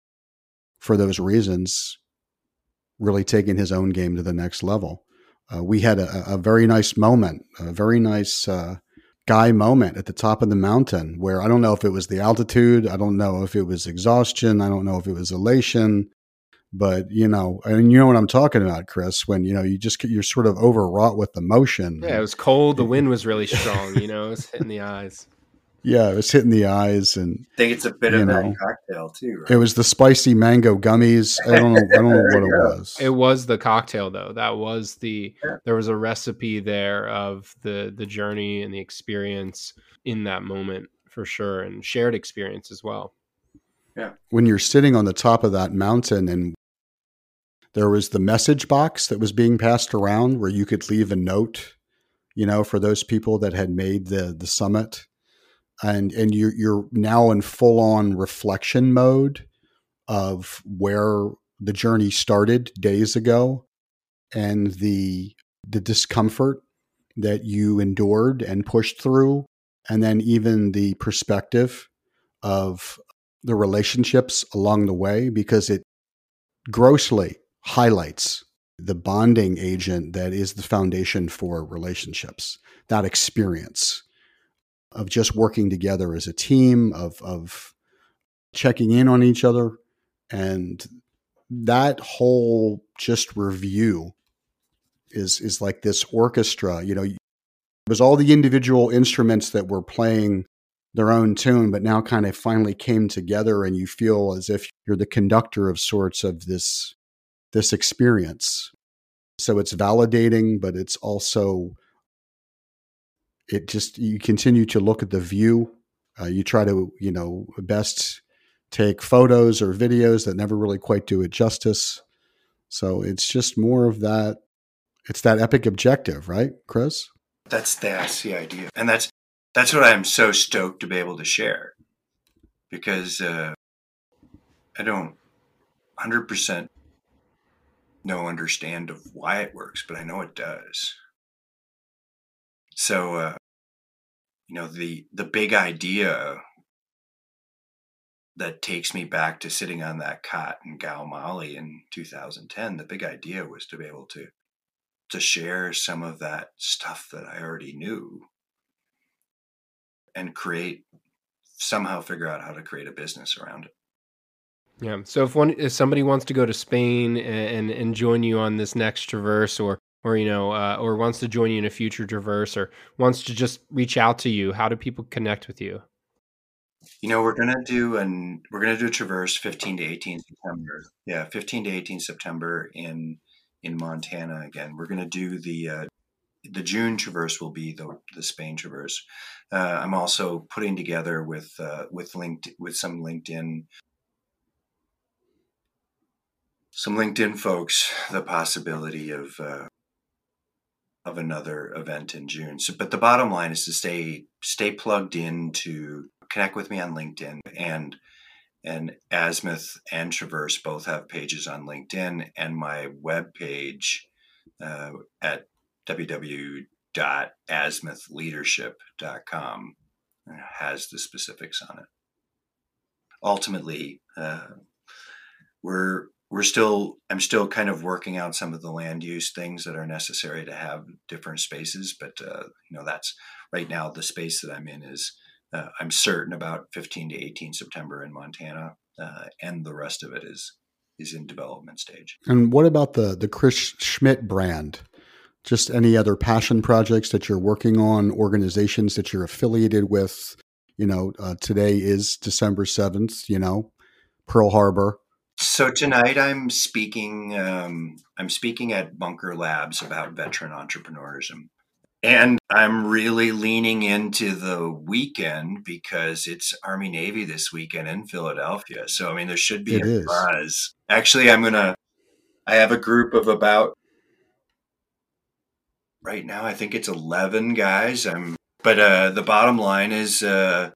for those reasons, really taken his own game to the next level. Uh, we had a, a very nice moment, a very nice uh, guy moment at the top of the mountain where I don't know if it was the altitude, I don't know if it was exhaustion, I don't know if it was elation, but, you know, and you know what I'm talking about, Chris, when, you know, you just, you're sort of overwrought with emotion. Yeah, it was cold. The wind was really strong, you know, it was hitting the eyes. Yeah, it was hitting the eyes, and I think it's a bit of know, that cocktail too, right? It was the spicy mango gummies. I don't know. I don't know what it was. It was the cocktail, though. That was the. Yeah. There was a recipe there of the the journey and the experience in that moment for sure, and shared experience as well. Yeah. When you're sitting on the top of that mountain, and there was the message box that was being passed around where you could leave a note, you know, for those people that had made the the summit. And and you're you're now in full on reflection mode of where the journey started days ago, and the the discomfort that you endured and pushed through, and then even the perspective of the relationships along the way, because it grossly highlights the bonding agent that is the foundation for relationships, that experience of just working together as a team, of of checking in on each other. And that whole just review is is like this orchestra. You know, it was all the individual instruments that were playing their own tune, but now kind of finally came together, and you feel as if you're the conductor of sorts of this this experience. So it's validating, but it's also, it just, you continue to look at the view. Uh, you try to, you know, best take photos or videos that never really quite do it justice. So it's just more of that. It's that epic objective, right, Chris? That's that's the idea, and that's that's what I'm so stoked to be able to share, because uh, I don't one hundred percent know understand of why it works, but I know it does. So, uh, you know, the the big idea that takes me back to sitting on that cot in Galmali in two thousand ten, the big idea was to be able to to share some of that stuff that I already knew and create, somehow figure out how to create a business around it. Yeah. So if one, if somebody wants to go to Spain and, and join you on this next traverse, or, or, you know, uh, or wants to join you in a future traverse, or wants to just reach out to you, how do people connect with you? You know, we're going to do an, we're going to do a traverse fifteen to eighteen September. Yeah. fifteen to eighteen September in, in Montana. Again, we're going to do the, uh, the June traverse will be the, the Spain traverse. Uh, I'm also putting together with, uh, with linked, with some LinkedIn, some LinkedIn folks, the possibility of, uh, of another event in June. So, but the bottom line is to stay, stay plugged into connect with me on LinkedIn, and and Azimuth and Traverse both have pages on LinkedIn, and my webpage uh, at w w w dot azimuth leadership dot com has the specifics on it. Ultimately, uh, we're we're still I'm still kind of working out some of the land use things that are necessary to have different spaces, but uh, you know, that's right now the space that I'm in is uh, I'm certain about fifteen to eighteen September in Montana, uh, and the rest of it is is in development stage. And what about the the Chris Schmidt brand? Just any other passion projects that you're working on, organizations that you're affiliated with? You know, uh, today is December seventh, you know, Pearl Harbor. So tonight I'm speaking, um, I'm speaking at Bunker Labs about veteran entrepreneurism. And I'm really leaning into the weekend because it's Army Navy this weekend in Philadelphia. So, I mean, there should be It a is. buzz. Actually, I'm going to, I have a group of about, right now, I think it's eleven guys. I'm, but uh, the bottom line is, uh,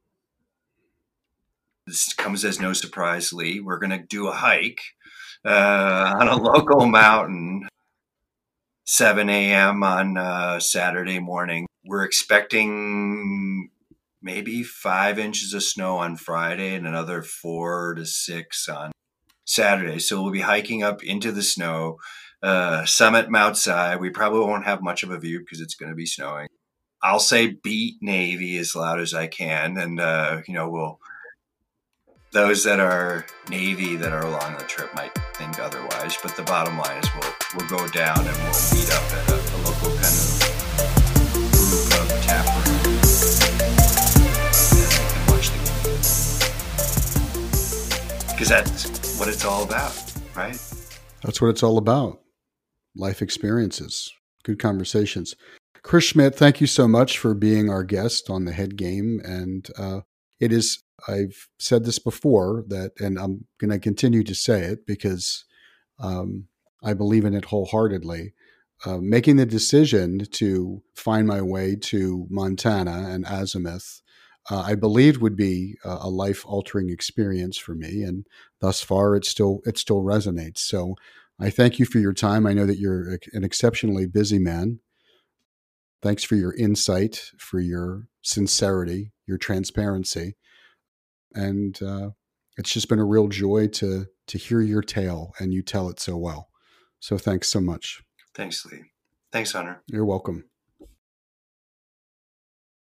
this comes as no surprise, Lee. We're going to do a hike uh, on a local mountain, seven a.m. on uh, Saturday morning. We're expecting maybe five inches of snow on Friday and another four to six on Saturday. So we'll be hiking up into the snow, uh, summit Mount Si. We probably won't have much of a view because it's going to be snowing. I'll say beat Navy as loud as I can. And, uh, you know, we'll, those that are Navy that are along the trip might think otherwise, but the bottom line is we'll we'll go down and we'll meet up at a, a local kind of group of tap room, and we can watch the game. Because that's what it's all about, right? That's what it's all about. Life experiences, good conversations. Chris Schmidt, thank you so much for being our guest on The Head Game. And uh, it is, I've said this before, that, and I'm going to continue to say it because um, I believe in it wholeheartedly. Uh, making the decision to find my way to Montana and Azimuth, uh, I believed would be a, a life-altering experience for me, and thus far, it still it still resonates. So, I thank you for your time. I know that you're an exceptionally busy man. Thanks for your insight, for your sincerity, your transparency. And uh, it's just been a real joy to to hear your tale, and you tell it so well. So thanks so much. Thanks, Lee. Thanks, Hunter. You're welcome.